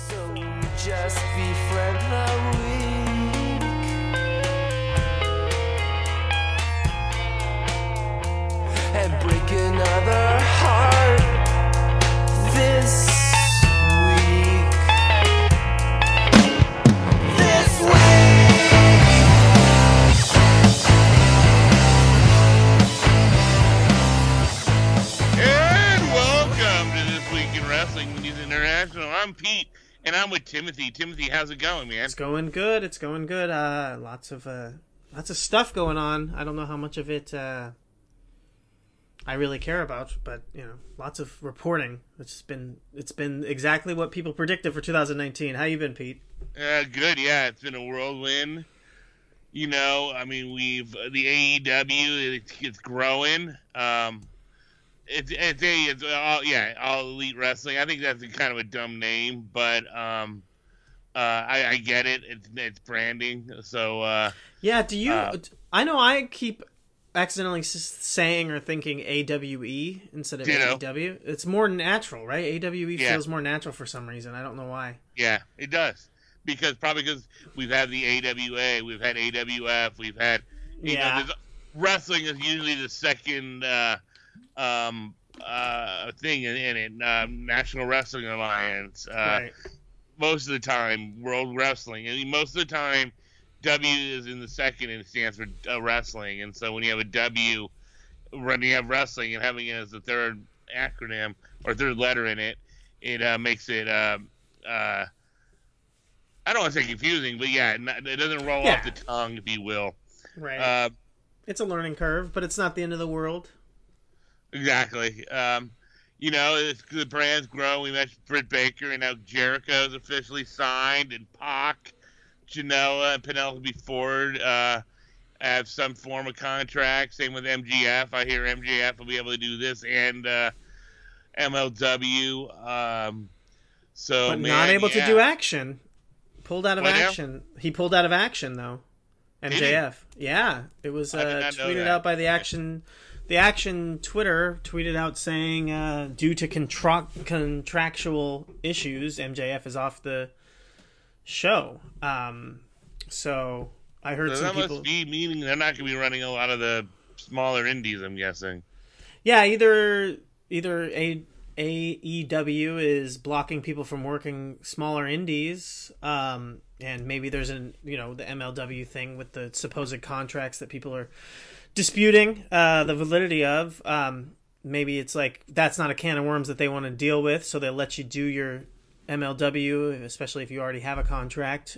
So we just befriend the weak and break another heart this week. This week. And welcome to This Week in Wrestling News International. I'm Pete, and I'm with Timothy. Timothy, how's it going, man? It's going good. It's going good. Lots of stuff going on. I don't know how much of it I really care about, but lots of reporting. It's been exactly what people predicted for 2019. How you been, Pete? Good, yeah. It's been a whirlwind. We've the AEW. It's growing. It's all Elite Wrestling. I think that's kind of a dumb name, but I get it. It's branding. So yeah. Do you? I know I keep accidentally saying or thinking AWE instead of AEW. It's more natural, right? AWE feels more natural for some reason. I don't know why. Yeah, it does. Because we've had the AWA, we've had AWF, we've had wrestling is usually the second thing in it. National Wrestling Alliance. Right. Most of the time, World Wrestling. I mean, most of the time, W is in the second and it stands for wrestling. And so when you have a W, when you have wrestling and having it as the third acronym or third letter in it, it makes it I don't want to say confusing, but yeah, it doesn't roll off the tongue, if you will. Right. It's a learning curve, but it's not the end of the world. Exactly. The brand's grow. We mentioned Britt Baker, and now Jericho's officially signed, and Pac, Janela, and Penelope Ford have some form of contract. Same with MGF. I hear MGF will be able to do this and MLW. But not able to do action. Pulled out of action. He pulled out of action though. MJF. Yeah, it was tweeted out by the Action. The Action Twitter tweeted out saying, due to contractual issues, MJF is off the show. So I heard some people. That must be meaning they're not going to be running a lot of the smaller indies, I'm guessing. Yeah, either AEW is blocking people from working smaller indies, and maybe there's the MLW thing with the supposed contracts that people are disputing the validity of. Maybe it's like that's not a can of worms that they want to deal with, so they'll let you do your MLW, especially if you already have a contract.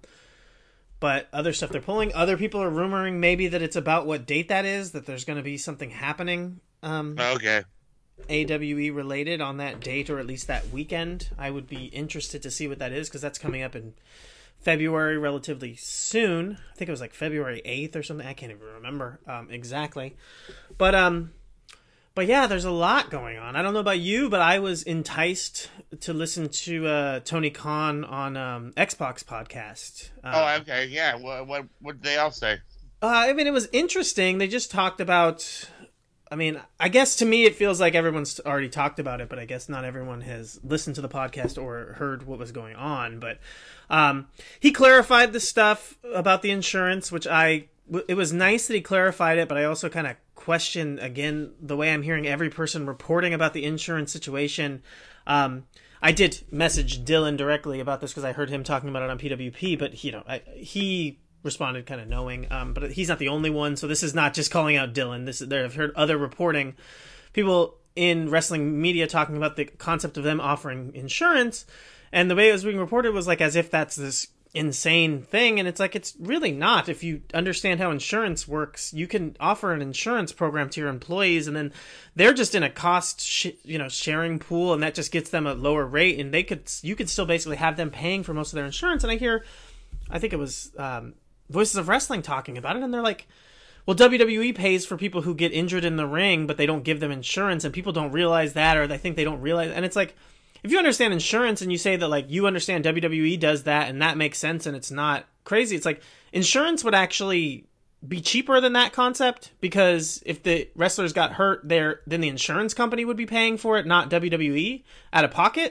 But other stuff they're pulling. Other people are rumoring maybe that it's about what date that is, that there's going to be something happening. Okay. AWE related on that date, or at least that weekend. I would be interested to see what that is, because that's coming up in February relatively soon. I think it was like February 8th or something. I can't even remember exactly. But yeah, there's a lot going on. I don't know about you, but I was enticed to listen to Tony Khan on Xbox podcast. Okay, yeah. What did they all say? It was interesting. They just talked about... I guess to me it feels like everyone's already talked about it, but I guess not everyone has listened to the podcast or heard what was going on. But he clarified the stuff about the insurance, which it was nice that he clarified it, but I also kind of question, again, the way I'm hearing every person reporting about the insurance situation. I did message Dylan directly about this because I heard him talking about it on PWP, but he responded kind of knowing, but he's not the only one, so this is not just calling out Dylan. I've heard other reporting, people in wrestling media talking about the concept of them offering insurance, and the way it was being reported was like as if that's this insane thing, and it's like it's really not. If you understand how insurance works, you can offer an insurance program to your employees, and then they're just in a cost sharing pool, and that just gets them a lower rate, and you could still basically have them paying for most of their insurance. And I think it was Voices of Wrestling talking about it, and they're like, well, WWE pays for people who get injured in the ring, but they don't give them insurance, and people don't realize that, or they think they don't realize. And it's like, if you understand insurance and you say that, like, you understand WWE does that and that makes sense and it's not crazy, it's like insurance would actually be cheaper than that concept, because if the wrestlers got hurt then the insurance company would be paying for it, not WWE out of pocket.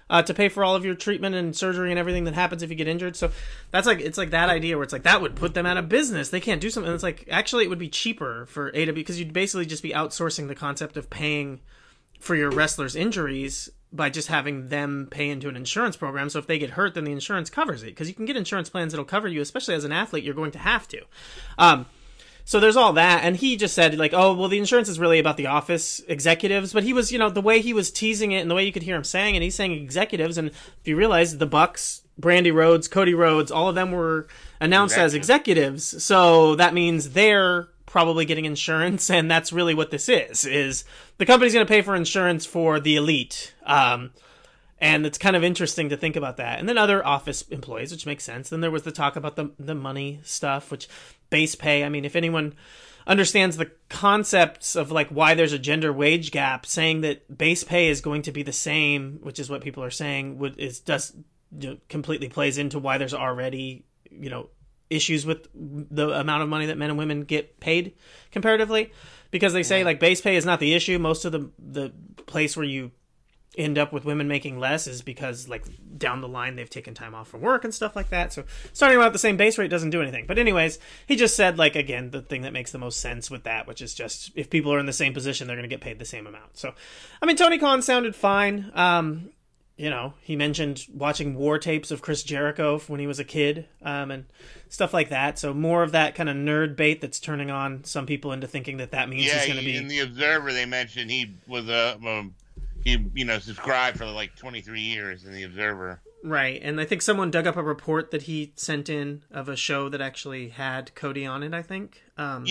to pay for all of your treatment and surgery and everything that happens if you get injured. So that's like, it's like that idea where it's like that would put them out of business. They can't do something. And it's like, actually, it would be cheaper for AW because you'd basically just be outsourcing the concept of paying for your wrestlers' injuries by just having them pay into an insurance program. So if they get hurt, then the insurance covers it, because you can get insurance plans that'll cover you, especially as an athlete. You're going to have to. So there's all that. And he just said, like, oh, well, the insurance is really about the office executives. But he was, the way he was teasing it and the way you could hear him saying it, he's saying executives. And if you realize the Bucks, Brandy Rhodes, Cody Rhodes, all of them were announced as executives. So that means they're probably getting insurance. And that's really what this is the company's going to pay for insurance for the elite. And it's kind of interesting to think about that. And then other office employees, which makes sense. Then there was the talk about the money stuff, which base pay. I mean, if anyone understands the concepts of like why there's a gender wage gap, saying that base pay is going to be the same, which is what people are saying, completely plays into why there's already, issues with the amount of money that men and women get paid comparatively, because they say like base pay is not the issue. Most of the place where you end up with women making less is because like down the line they've taken time off from work and stuff like that. So starting out at the same base rate doesn't do anything. But anyways, he just said, like, again, the thing that makes the most sense with that, which is just if people are in the same position, they're going to get paid the same amount. So, I mean, Tony Khan sounded fine. He mentioned watching war tapes of Chris Jericho when he was a kid, and stuff like that. So more of that kind of nerd bait that's turning on some people into thinking that means he's going to be... in the Observer, they mentioned he was subscribed for like 23 years in the Observer. Right, and I think someone dug up a report that he sent in of a show that actually had Cody on it, I think.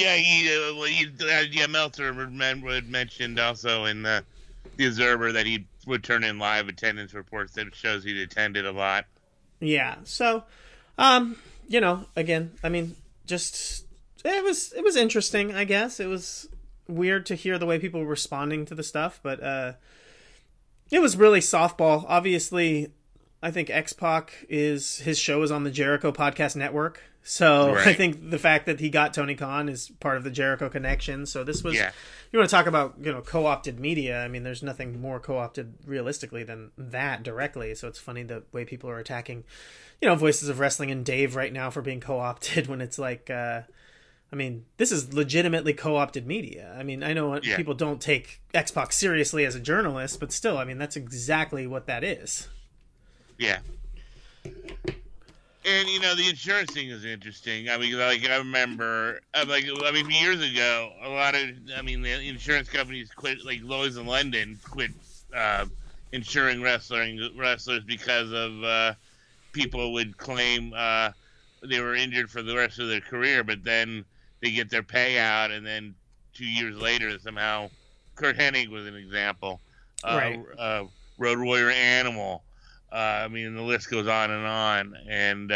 Meltzer had mentioned also in the Observer that he would turn in live attendance reports that shows he'd attended a lot. Yeah, so, again, I mean, just, it was interesting, I guess. It was weird to hear the way people were responding to the stuff, but, it was really softball. Obviously, I think X-Pac his show is on the Jericho Podcast Network. So right. I think the fact that he got Tony Khan is part of the Jericho connection. So this was, you want to talk about, co-opted media. I mean, there's nothing more co-opted realistically than that directly. So it's funny the way people are attacking, Voices of Wrestling and Dave right now for being co-opted when it's like, this is legitimately co-opted media. I mean, I know people don't take X-Pac seriously as a journalist, but still, I mean, that's exactly what that is. Yeah. And, the insurance thing is interesting. I mean, like, I remember, years ago, the insurance companies quit, like, Lloyd's in London quit insuring wrestlers because of people would claim they were injured for the rest of their career, but then they get their payout, and then 2 years later, somehow, Kurt Hennig was an example. Right. Road Warrior Animal. The list goes on. And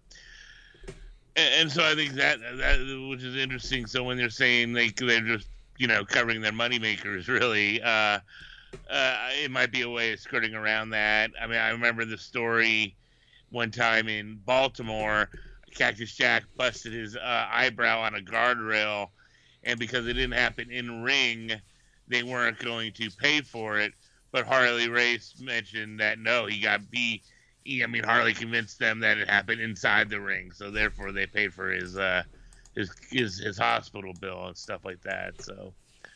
so I think that which is interesting. So when they're saying they're just, covering their moneymakers, really, it might be a way of skirting around that. I mean, I remember the story one time in Baltimore. Cactus Jack busted his eyebrow on a guardrail, and because it didn't happen in ring, they weren't going to pay for it. But Harley Race mentioned that Harley convinced them that it happened inside the ring, so therefore they paid for his hospital bill and stuff like that. So.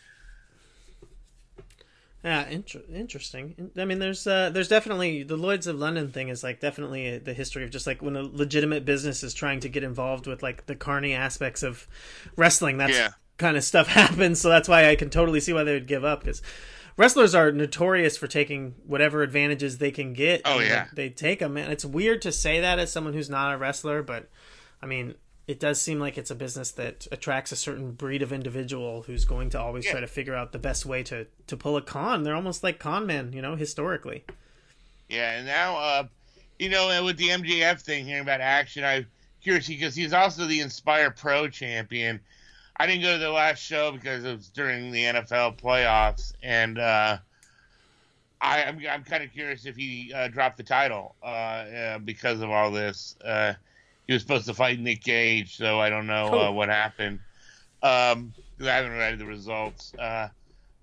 Yeah, interesting. I mean, there's definitely the Lloyd's of London thing is like definitely the history of just like when a legitimate business is trying to get involved with like the carny aspects of wrestling. That's kind of stuff happens. So that's why I can totally see why they would give up, because wrestlers are notorious for taking whatever advantages they can get. Oh yeah, they take them. And it's weird to say that as someone who's not a wrestler, but I mean, it does seem like it's a business that attracts a certain breed of individual who's going to always try to figure out the best way to pull a con. They're almost like con men, historically. Yeah, and now, with the MJF thing, hearing about Action, I'm curious because he's also the Inspire Pro champion. I didn't go to the last show because it was during the NFL playoffs, and I'm kind of curious if he dropped the title because of all this. He was supposed to fight Nick Gage, so I don't know what happened. I haven't read the results.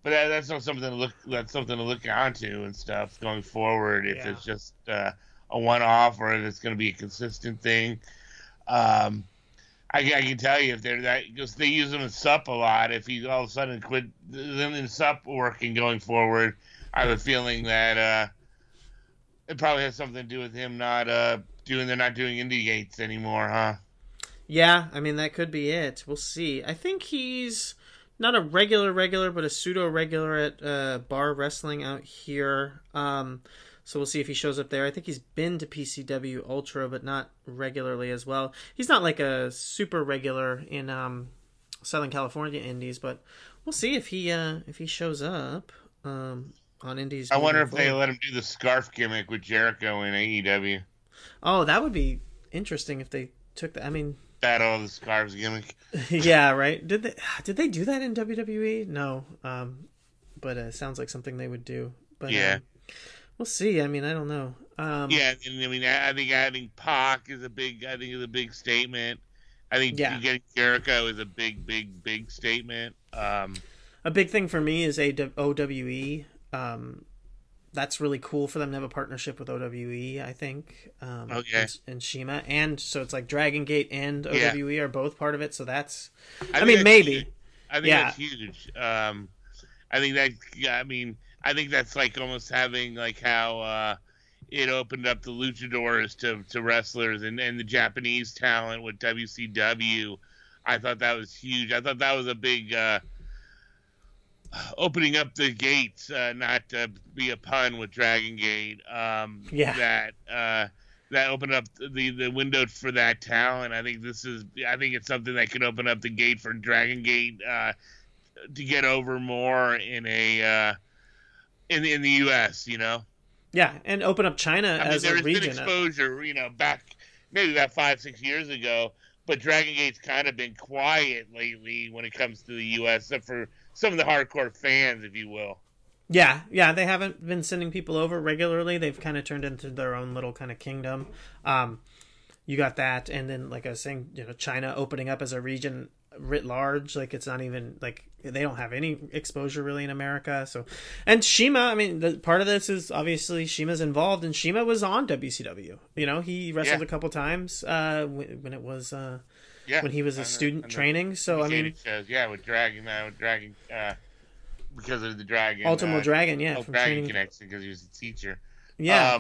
but that's not something to look. That's something to look onto and stuff going forward. If Yeah. it's just a one-off or if it's going to be a consistent thing. Um, I can tell you if they're that because they use him in Sup a lot. If he all of a sudden quit them in Sup working going forward, I have a feeling that it probably has something to do with him not doing. They're not doing Indie Gates anymore, huh? Yeah, I mean that could be it. We'll see. I think he's not a regular, but a pseudo regular at Bar Wrestling out here. So we'll see if he shows up there. I think he's been to PCW Ultra, but not regularly as well. He's not like a super regular in Southern California Indies, but we'll see if he shows up on Indies. I wonder if moving they forward. let him do the scarf gimmick with Jericho in AEW. Oh, that would be interesting if they took that. I mean, Battle of the Scarves gimmick. yeah, right. Did they do that in WWE? No, but it sounds like something they would do. But Yeah. we'll see. I mean, I don't know. Yeah, and I mean, I think adding Pac is a big. I think is a big statement. I think Yeah. getting Jericho is a big statement. A big thing for me is OWE. That's really cool for them to have a partnership with OWE, I think. Okay. And Shima. And so it's like Dragon Gate and OWE are both part of it. So that's, I think mean, that's maybe. huge. I think Yeah. that's huge. I think that. Yeah, I mean, I think that's like almost having like how it opened up the luchadors to wrestlers and the Japanese talent with WCW. I thought that was huge. I thought that was a big. Opening up the gates, not to be a pun with Dragon Gate. Yeah. That opened up the window for that talent. I think it's something that could open up the gate for Dragon Gate to get over more in the U.S. You know, Yeah. And open up China I mean as a there's been region. exposure, back maybe about 5-6 years ago, but Dragon Gate's kind of been quiet lately when it comes to the U.S. except for some of the hardcore fans, if you will. Yeah, they haven't been sending people over regularly. They've kind of turned into their own little kind of kingdom. You got that, and then like I was saying, China opening up as a region writ large. Like it's not even like they don't have any exposure really in America. So, and Shima, I mean, part of this is obviously Shima's involved, and Shima was on WCW. He wrestled a couple times when it was when he was a student training. So I mean, shows, with Dragon, because of the Dragon, Ultimo Dragon, from Dragon training. connection because he was a teacher. Yeah.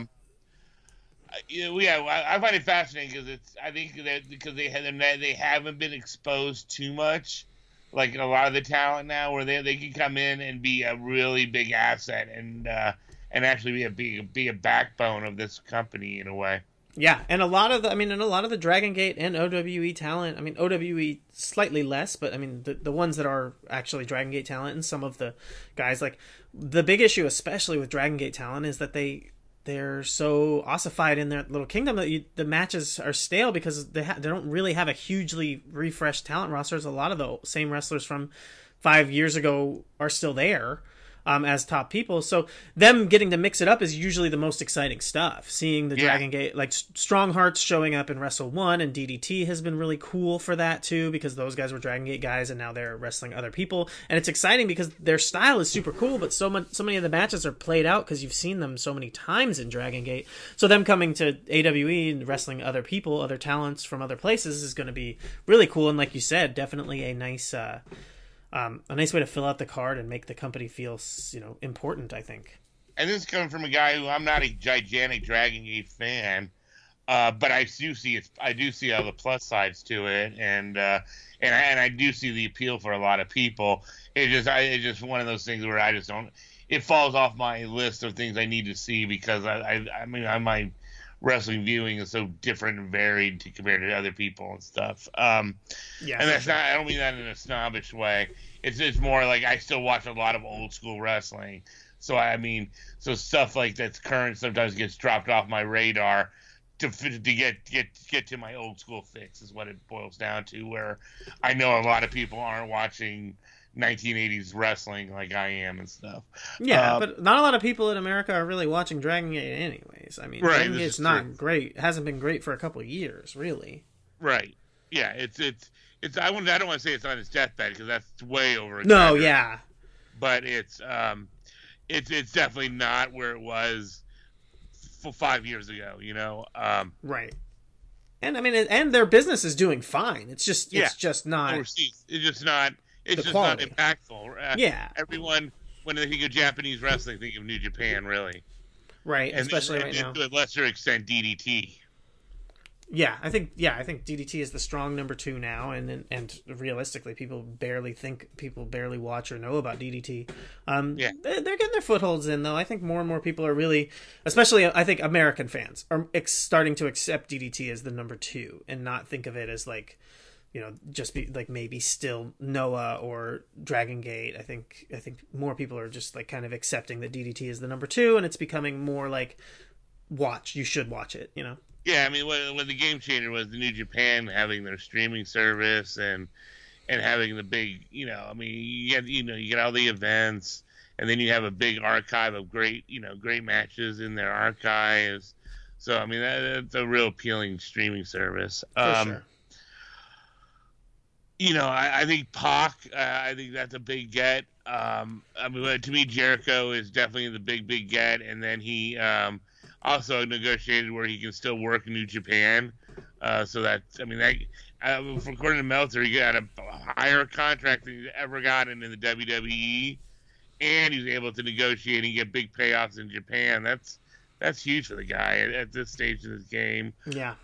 I find it fascinating because I think that because they haven't been exposed too much, like a lot of the talent now, where they can come in and be a really big asset and actually be a backbone of this company in a way. Yeah, and a lot of the Dragon Gate and OWE talent. I mean, OWE slightly less, but I mean the ones that are actually Dragon Gate talent and some of the guys, like the big issue, especially with Dragon Gate talent, is that they're so ossified in their little kingdom that the matches are stale because they don't really have a hugely refreshed talent rosters. A lot of the same wrestlers from 5 years ago are still there. As top people, so them getting to mix it up is usually the most exciting stuff. Seeing the Dragon Gate, like Strong Hearts showing up in Wrestle 1 and DDT has been really cool for that too, because those guys were Dragon Gate guys and now they're wrestling other people, and it's exciting because their style is super cool, but so many of the matches are played out because you've seen them so many times in Dragon Gate. So them coming to AWE and wrestling other people, other talents from other places is going to be really cool, and like you said, definitely a nice way to fill out the card and make the company feel, important, I think. And this is coming from a guy who I'm not a gigantic Dragon Gate fan, but I do see all the plus sides to it, and I do see the appeal for a lot of people. It's just one of those things where I just don't. It falls off my list of things I need to see because my wrestling viewing is so different and varied compared to other people and stuff. And that's not. I don't mean that in a snobbish way. It's more like I still watch a lot of old school wrestling. So so stuff like that's current sometimes gets dropped off my radar to get to my old school fix is what it boils down to. Where I know a lot of people aren't watching 1980s wrestling like I am and stuff. Yeah, but not a lot of people in America are really watching Dragon Gate anyways. I mean, Dragon Gate's not great. It hasn't been great for a couple of years, really. Right. Yeah, it's I don't want to say it's on its deathbed because that's way over. No, yeah. but it's definitely not where it was 5 years ago. Right. And I mean, and their business is doing fine. It's just not overseas. It's just not. It's just quality. not impactful. Yeah. Everyone, when they think of Japanese wrestling, think of New Japan, really. Right, especially right now. To a lesser extent, DDT. Yeah, I think DDT is the strong number 2 now, and realistically, people barely watch or know about DDT. They're getting their footholds in, though. I think more and more people are really, especially I think American fans are starting to accept DDT as the number 2 and not think of it as like, just be like maybe still Noah or Dragon Gate. I think more people are just like kind of accepting that DDT is the number 2, and it's becoming more like you should watch it. Yeah, I mean, when the game changer was the New Japan having their streaming service and having the big, I mean, you get all the events, and then you have a big archive of great matches in their archives. So I mean, that's a real appealing streaming service. For sure. I think Pac, I think that's a big get. I mean, to me, Jericho is definitely the big get, and then he also negotiated where he can still work in New Japan. So that's, I mean, according to Meltzer, he got a higher contract than he's ever gotten in the WWE, and he's able to negotiate and get big payoffs in Japan. That's huge for the guy at this stage of his game. Yeah.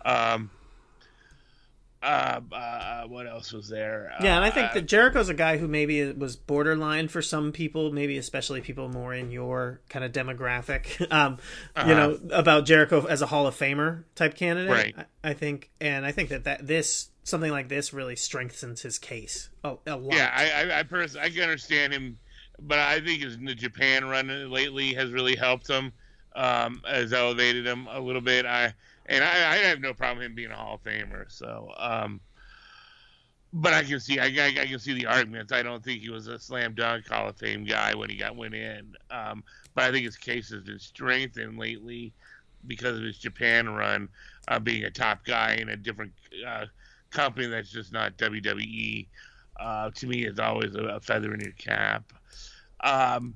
What else was there? Yeah, and I think that Jericho's a guy who maybe was borderline for some people, maybe especially people more in your kind of demographic. About Jericho as a Hall of Famer type candidate. Right. I think that this something like this really strengthens his case a lot. Yeah, I personally I can understand him, but I think his Japan run lately has really helped him, has elevated him a little bit. I have no problem him being a Hall of Famer. So, but I can see the arguments. I don't think he was a slam dunk Hall of Fame guy when he went in. But I think his case has been strengthened lately because of his Japan run, being a top guy in a different company that's just not WWE. To me, it's always a feather in your cap. And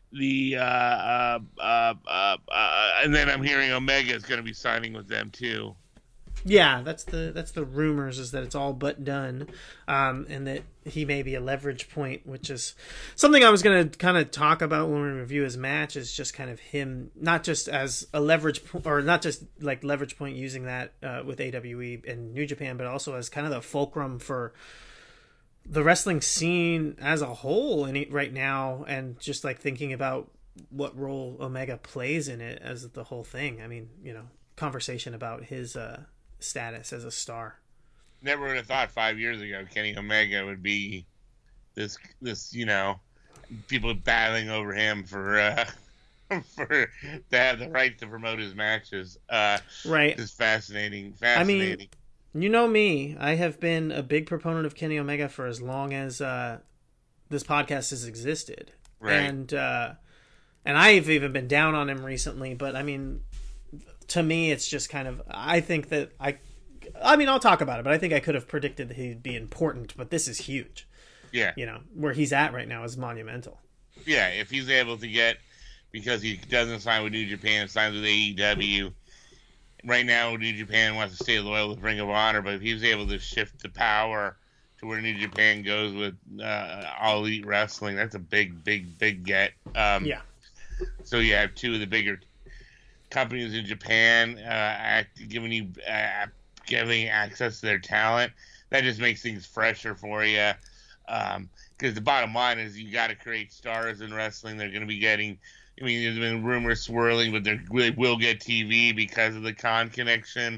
then I'm hearing Omega is going to be signing with them too. Yeah, that's the rumors, is that it's all but done, and that he may be a leverage point, which is something I was going to kind of talk about when we review his match. Is just kind of him, not just as a leverage or not just like leverage point using that with AWE and New Japan, but also as kind of the fulcrum for the wrestling scene as a whole right now, and just like thinking about what role Omega plays in it as the whole thing. I mean, conversation about his status as a star. Never would have thought 5 years ago Kenny Omega would be this people battling over him for to have the right to promote his matches. Right. It's fascinating. I mean, you know me, I have been a big proponent of Kenny Omega for as long as this podcast has existed. Right. And I've even been down on him recently, but I mean, to me, it's just kind of, I think that I mean, I'll talk about it, but I think I could have predicted that he'd be important, but this is huge. Yeah. Where he's at right now is monumental. Yeah, if he's able to get, because he doesn't sign with New Japan, signs with AEW. Right now, New Japan wants to stay loyal with Ring of Honor, but if he's able to shift the power to where New Japan goes with All Elite Wrestling, that's a big get. Yeah. So you have two of the bigger companies in Japan giving access to their talent. That just makes things fresher for you. Because the bottom line is you got to create stars in wrestling. They're going to be getting. I mean, there's been rumors swirling, but they will get TV because of the Khan connection,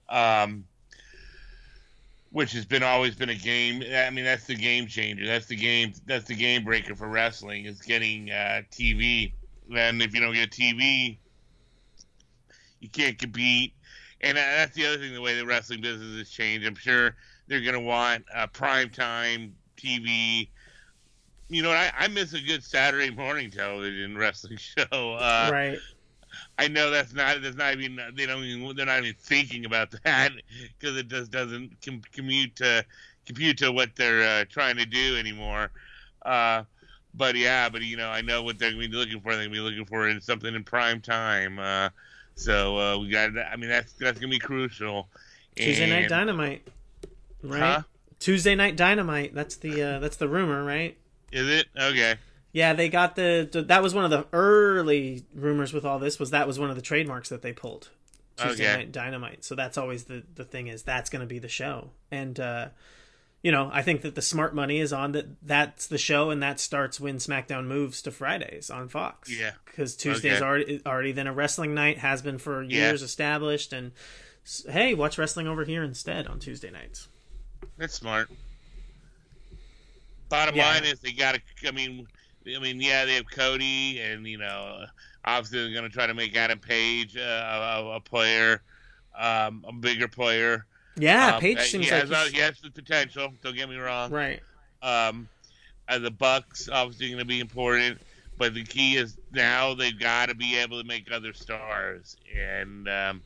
which has always been a game. I mean, that's the game changer. That's the game breaker for wrestling, is getting TV. And if you don't get TV, you can't compete. And that's the other thing, the way the wrestling business has changed. I'm sure they're going to want primetime TV. You know, I miss a good Saturday morning television wrestling show. Right. I know that's not even, they're not even thinking about that, because it just doesn't compute to what they're trying to do anymore. But yeah, but I know what they're going to be looking for. They're going to be looking for something in prime time. So we got. I mean, that's going to be crucial. Tuesday Night And, Dynamite, right? huh? Tuesday Night Dynamite. That's the rumor, right? Is it okay? Yeah, they got that was one of the early rumors with all this. That was one of the trademarks that they pulled. Tuesday Night Dynamite. So that's always the thing is that's going to be the show. And I think that the smart money is on that's the show, and that starts when SmackDown moves to Fridays on Fox. Yeah. Because Tuesday's already then a wrestling night, has been for years established, and hey, watch wrestling over here instead on Tuesday nights. That's smart. Bottom line is they got to. I mean, they have Cody, and obviously they're going to try to make Adam Page a player, a bigger player. Yeah, Page seems he has the potential. Don't get me wrong. Right. The Bucks obviously going to be important, but the key is now they've got to be able to make other stars, and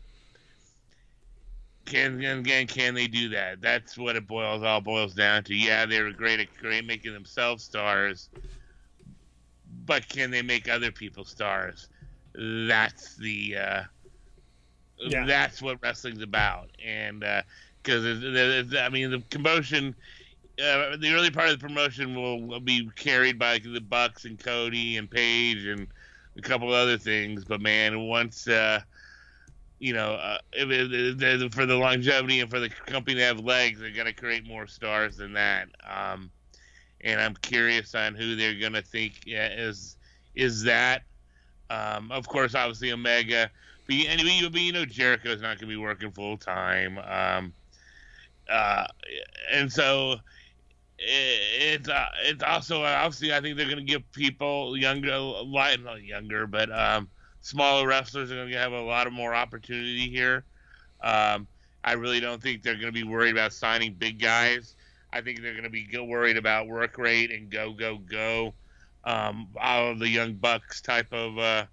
can they do that? That's what it all boils down to. Yeah, they're great at making themselves stars, but can they make other people stars? That's the that's what wrestling's about. And because the promotion, the early part of the promotion will be carried by the Bucks and Cody and Paige and a couple other things. But man, once for the longevity and for the company to have legs, they're gonna create more stars than that. And I'm curious on who they're gonna think is that. Of course, obviously Omega, but Jericho's not gonna be working full time. And so it's also obviously I think they're gonna give people not younger, but smaller wrestlers are going to have a lot of more opportunity here. I really don't think they're going to be worried about signing big guys. I think they're going to be worried about work rate and go. All of the Young Bucks type of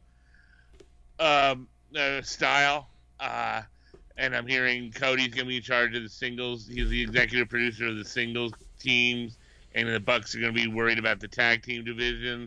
style. And I'm hearing Cody's going to be in charge of the singles. He's the executive producer of the singles teams, and the Bucks are going to be worried about the tag team division.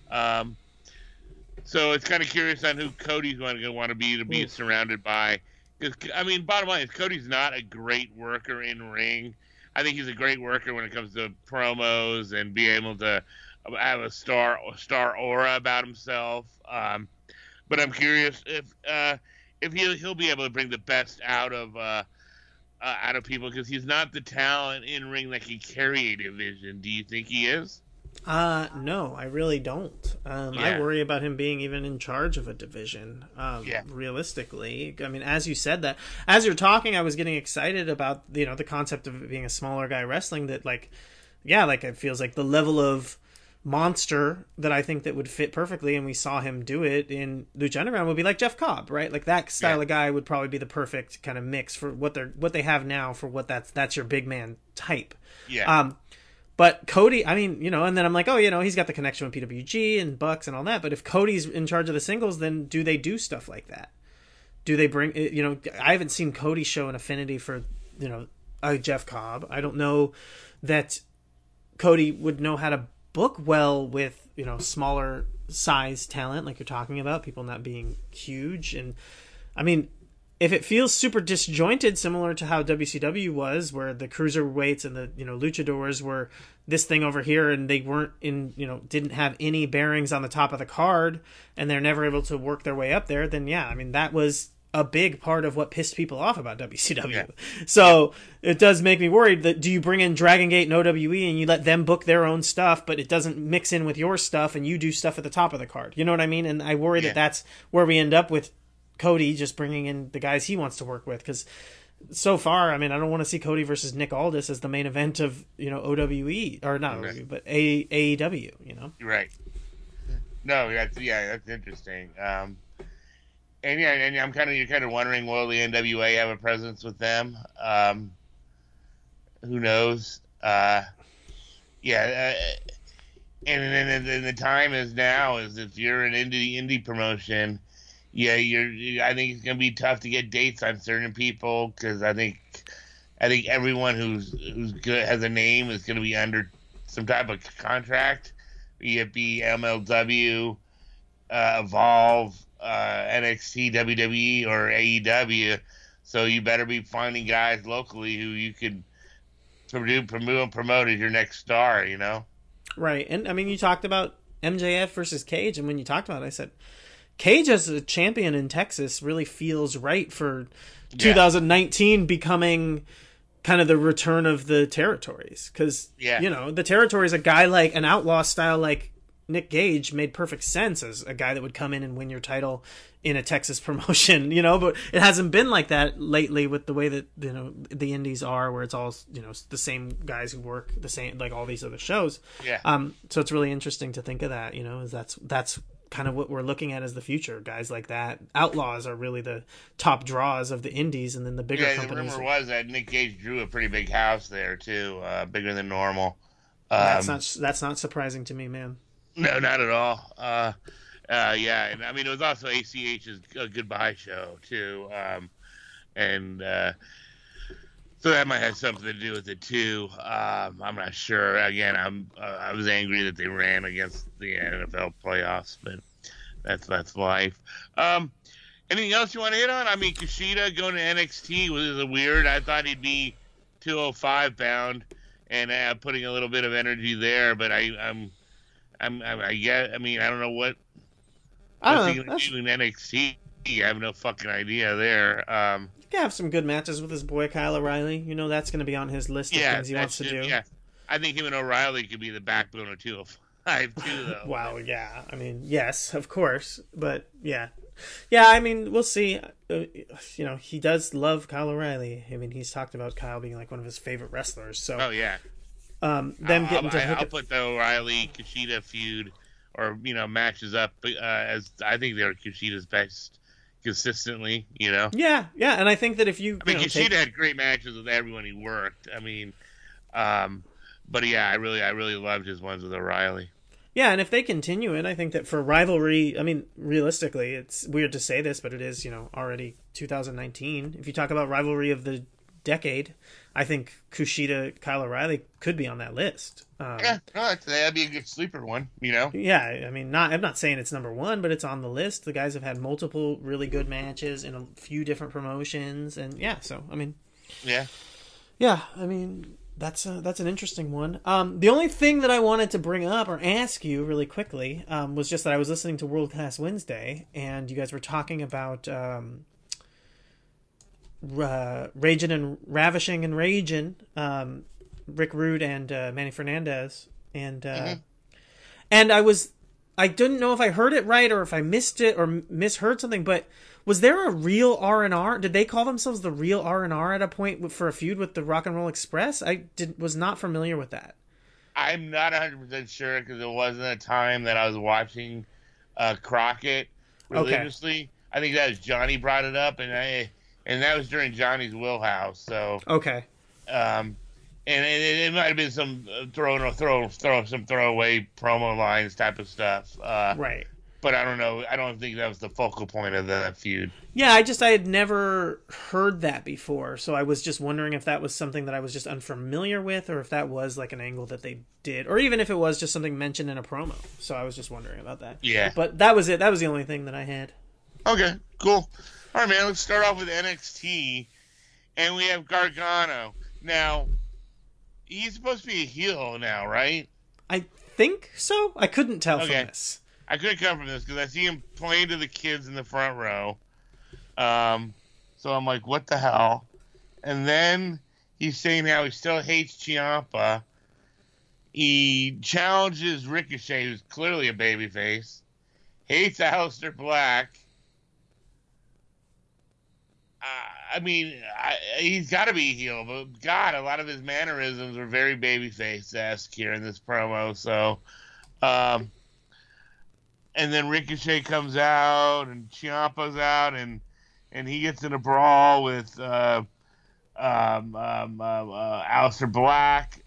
So it's kind of curious on who Cody's going to want to be surrounded by. Because, bottom line is Cody's not a great worker in ring. I think he's a great worker when it comes to promos and be able to have a star aura about himself. But I'm curious if he'll be able to bring the best out of people, because he's not the talent in ring that can carry a division. Do you think he is? No, I really don't. I worry about him being even in charge of a division. Realistically, as you said that, as you're talking, I was getting excited about the concept of it being a smaller guy wrestling. That it feels like the level of monster that I think that would fit perfectly, and we saw him do it in Lucha Underground, would be like Jeff Cobb, right? Like that style of guy would probably be the perfect kind of mix for what they have now, for what that's your big man type. Yeah. But Cody, and then I'm like, he's got the connection with PWG and Bucks and all that. But if Cody's in charge of the singles, then do they do stuff like that? Do they bring, I haven't seen Cody show an affinity for, a Jeff Cobb. I don't know that Cody would know how to book well with, smaller size talent like you're talking about, people not being huge. And if it feels super disjointed, similar to how WCW was, where the cruiserweights and the luchadors were this thing over here, and they weren't didn't have any bearings on the top of the card, and they're never able to work their way up there, then that was a big part of what pissed people off about WCW. Yeah. So it does make me worried that, do you bring in Dragon Gate and OWE and you let them book their own stuff, but it doesn't mix in with your stuff, and you do stuff at the top of the card? You know what I mean? And I worry that that's where we end up with Cody just bringing in the guys he wants to work with, because so far, I don't want to see Cody versus Nick Aldis as the main event of OWE, or not OWE, but AEW. Right. No, that's interesting. And you're kind of wondering, will the NWA have a presence with them? Who knows? And then the time is now. Is if you're an indie promotion. Yeah, I think it's gonna be tough to get dates on certain people, because I think everyone who's good, has a name, is gonna be under some type of contract. it be MLW, Evolve, NXT, WWE, or AEW. So you better be finding guys locally who you could promote as your next star, you know? Right. And I mean, you talked about MJF versus Cage, and when you talked about it, I said, Cage as a champion in Texas really feels right for 2019 becoming kind of the return of the territories. Because, the territories, a guy like an outlaw style like Nick Gage made perfect sense as a guy that would come in and win your title in a Texas promotion, but it hasn't been like that lately with the way that, the indies are, where it's all, the same guys who work the same, like all these other shows. Yeah. So it's really interesting to think of that, is that's kind of what we're looking at as the future. Guys like that, outlaws are really the top draws of the indies, and then the bigger companies. The rumor was that Nick Gage drew a pretty big house there too, bigger than normal. That's not surprising to me, man. No, not at all. And I mean, it was also ACH's goodbye show too, so that might have something to do with it too. I'm not sure. Again, I was angry that they ran against the NFL playoffs, but that's life. Anything else you want to hit on? I mean, Kushida going to NXT was weird. I thought he'd be 205 pound and putting a little bit of energy there, but I don't know what. I don't know. In NXT, I have no fucking idea there. He could have some good matches with his boy Kyle O'Reilly. That's going to be on his list of things he wants to do. Yeah, I think him and O'Reilly could be the backbone of 205 too, though. Wow, yeah. I mean, yes, of course, but yeah. I mean, we'll see. He does love Kyle O'Reilly. I mean, he's talked about Kyle being like one of his favorite wrestlers. So. Oh yeah. I'll put the O'Reilly Kushida feud, or matches up as I think they're Kushida's best consistently. Yeah, and I think that if you, Kushida had great matches with everyone he worked. I mean, but yeah, I really loved his ones with O'Reilly. Yeah, and if they continue it, I think that for rivalry, I mean, realistically, it's weird to say this, but it is already 2019. If you talk about rivalry of the decade, I think Kushida, Kyle O'Reilly could be on that list. That'd be a good sleeper one, Yeah, I mean, I'm not saying it's number one, but it's on the list. The guys have had multiple really good matches in a few different promotions, and so I mean, I mean, that's an interesting one. The only thing that I wanted to bring up or ask you really quickly was just that I was listening to World Class Wednesday, and you guys were talking about Raging and Ravishing and Raging, Rick Rude and Manny Fernandez, and and I didn't know if I heard it right or if I missed it or misheard something, but was there a real R&R? Did they call themselves the real R&R at a point for a feud with the Rock and Roll Express? I was not familiar with that. I'm not 100% sure because it wasn't a time that I was watching Crockett religiously. Okay. I think that was Johnny brought it up, and that was during Johnny's Wheelhouse. So okay. And it might have been some some throwaway promo lines type of stuff. Right. But I don't know. I don't think that was the focal point of that feud. Yeah, I had never heard that before, so I was just wondering if that was something that I was just unfamiliar with, or if that was like an angle that they did, or even if it was just something mentioned in a promo. So I was just wondering about that. Yeah. But that was it. That was the only thing that I had. Okay, cool. All right, man. Let's start off with NXT, and we have Gargano. Now, he's supposed to be a heel now, right? I think so. I couldn't tell from this. I couldn't come from this because I see him playing to the kids in the front row. So I'm like, what the hell? And then he's saying how he still hates Ciampa. He challenges Ricochet, who's clearly a babyface. Hates Aleister Black. He's got to be a heel, but God, a lot of his mannerisms are very babyface-esque here in this promo. So, and then Ricochet comes out, and Ciampa's out, and he gets in a brawl with Aleister Black.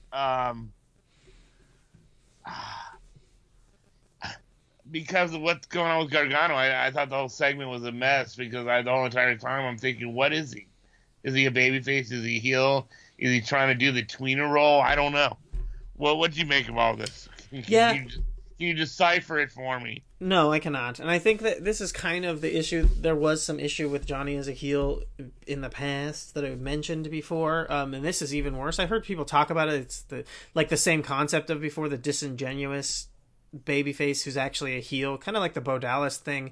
Because of what's going on with Gargano, I thought the whole segment was a mess because the whole entire time I'm thinking, what is he? Is he a babyface? Is he a heel? Is he trying to do the tweener role? I don't know. Well, what did you make of all this? Yeah. Can Can you decipher it for me? No, I cannot. And I think that this is kind of the issue. There was some issue with Johnny as a heel in the past that I've mentioned before, and this is even worse. I heard people talk about it. It's the same concept of before, the disingenuous babyface who's actually a heel, kind of like the Bo Dallas thing.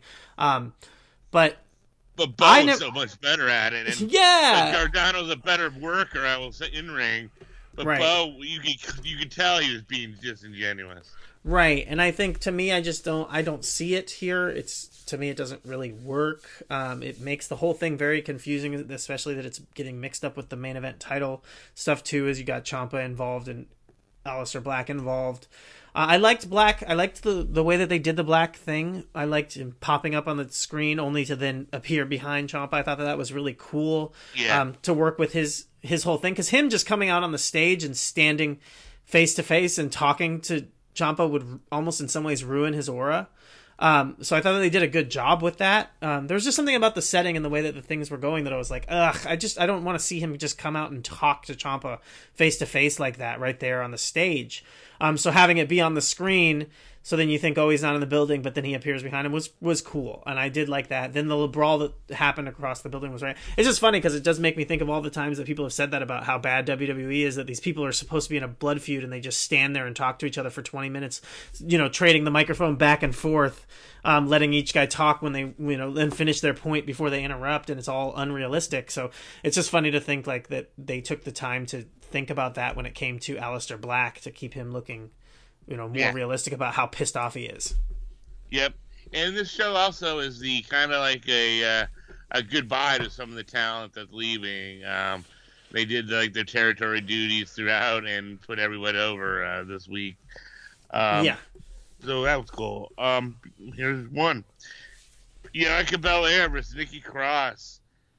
But Bo's so much better at it. And yeah, Gargano's a better worker, I will say, in ring. But right. Bo, you could tell he was being disingenuous. Right, and I think to me, I don't see it here. To me, it doesn't really work. It makes the whole thing very confusing, especially that it's getting mixed up with the main event title stuff too. As you got Ciampa involved and Aleister Black involved. I liked Black. I liked the way that they did the Black thing. I liked him popping up on the screen only to then appear behind Ciampa. I thought that was really cool. Yeah. To work with his whole thing, because him just coming out on the stage and standing face to face and talking to Ciampa would almost in some ways ruin his aura. So I thought that they did a good job with that. There was just something about the setting and the way that the things were going that I was like, ugh, I don't want to see him just come out and talk to Ciampa face to face like that right there on the stage. So having it be on the screen, so then you think, oh, he's not in the building, but then he appears behind him was cool, and I did like that. Then the brawl that happened across the building was right. It's just funny because it does make me think of all the times that people have said that about how bad WWE is, that these people are supposed to be in a blood feud and they just stand there and talk to each other for 20 minutes, trading the microphone back and forth, letting each guy talk when they, then finish their point before they interrupt, and it's all unrealistic. So it's just funny to think like that they took the time to think about that when it came to Aleister Black to keep him looking more realistic about how pissed off he is. Yep. And this show also is the kind of like a goodbye to some of the talent that's leaving. They did like their territory duties throughout and put everyone over this week. So that was cool. Here's one. Bianca Belair versus Nikki Cross.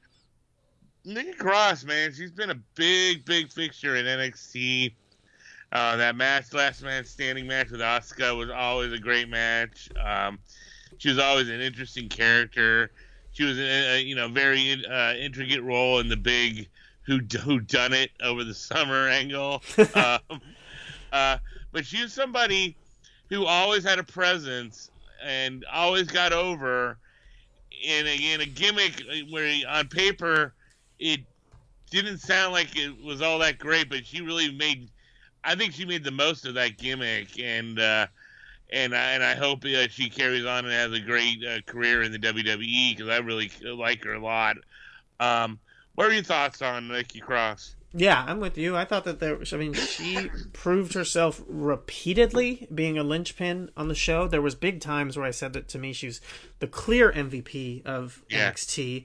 Nikki Cross, man, she's been a big fixture in NXT. That match, last man standing match with Asuka, was always a great match. She was always an interesting character. She was in a very intricate role in the big who done it over the summer angle. But she was somebody who always had a presence and always got over in a gimmick where on paper it didn't sound like it was all that great, but she really made. I think she made the most of that gimmick, and I hope she carries on and has a great career in the WWE, because I really like her a lot. What are your thoughts on Nikki Cross? Yeah, I'm with you. I thought that she proved herself repeatedly being a linchpin on the show. There was big times where I said that to me she was the clear MVP of NXT.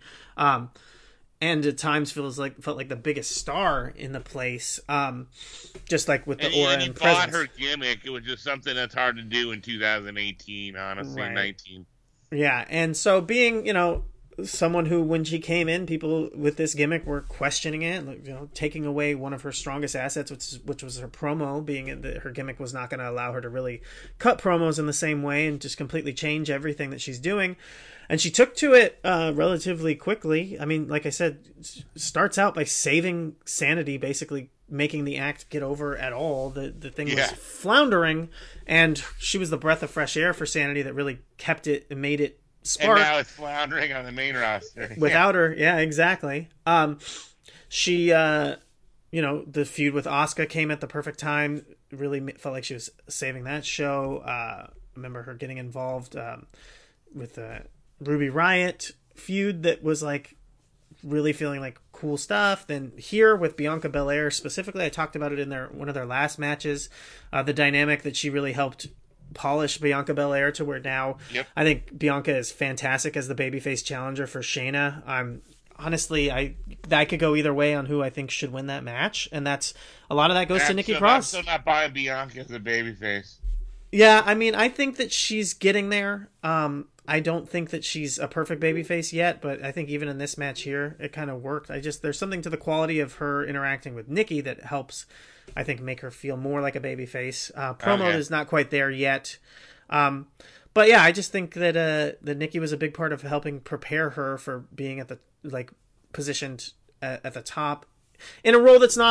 And at times felt like the biggest star in the place, just like with the aura and presence. And her gimmick, it was just something that's hard to do in 2018, honestly, right. 19. Yeah, and so being, someone who, when she came in, people with this gimmick were questioning it, taking away one of her strongest assets, which was her promo, being that her gimmick was not going to allow her to really cut promos in the same way and just completely change everything that she's doing. And she took to it relatively quickly. I mean, like I said, starts out by saving Sanity, basically making the act get over at all. The thing was floundering, and she was the breath of fresh air for Sanity that really kept it and made it spark. And now it's floundering on the main roster. Without her, yeah, exactly. She, the feud with Asuka came at the perfect time. Really felt like she was saving that show. I remember her getting involved with the Ruby Riott feud that was like really feeling like cool stuff. Then here with Bianca Belair specifically, I talked about it in one of their last matches, the dynamic that she really helped polish Bianca Belair to where now I think Bianca is fantastic as the babyface challenger for Shayna. Honestly, I could go either way on who I think should win that match, and that's a lot of that goes to Nikki Cross. I'm still not buying Bianca as a babyface. Yeah, I mean, I think that she's getting there. I don't think that she's a perfect babyface yet, but I think even in this match here, it kind of worked. There's something to the quality of her interacting with Nikki that helps, I think, make her feel more like a babyface. Promo is not quite there yet. But yeah, I just think that Nikki was a big part of helping prepare her for being at the, positioned at the top in a role that's not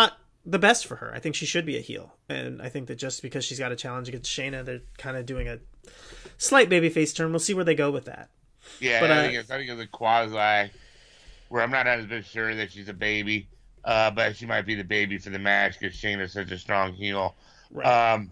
the best for her. I think she should be a heel, and I think that just because she's got a challenge against Shayna, they're kind of doing a slight babyface turn. We'll see where they go with that. Yeah, but, I think it's a quasi where I'm not as sure that she's a baby, but she might be the baby for the match because Shayna's such a strong heel. Right. And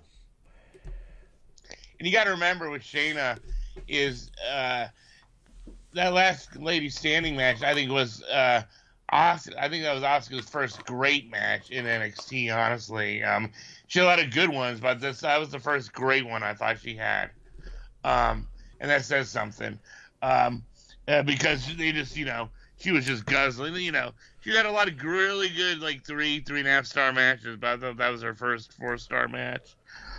you got to remember with Shayna is that last lady standing match. I think was Asuka. I think that was Asuka's first great match in NXT. Honestly, she had a lot of good ones, but that was the first great one I thought she had. And that says something. Because they just, she was just guzzling. She had a lot of really good, like 3.5 star matches, but I thought that was her first 4-star match.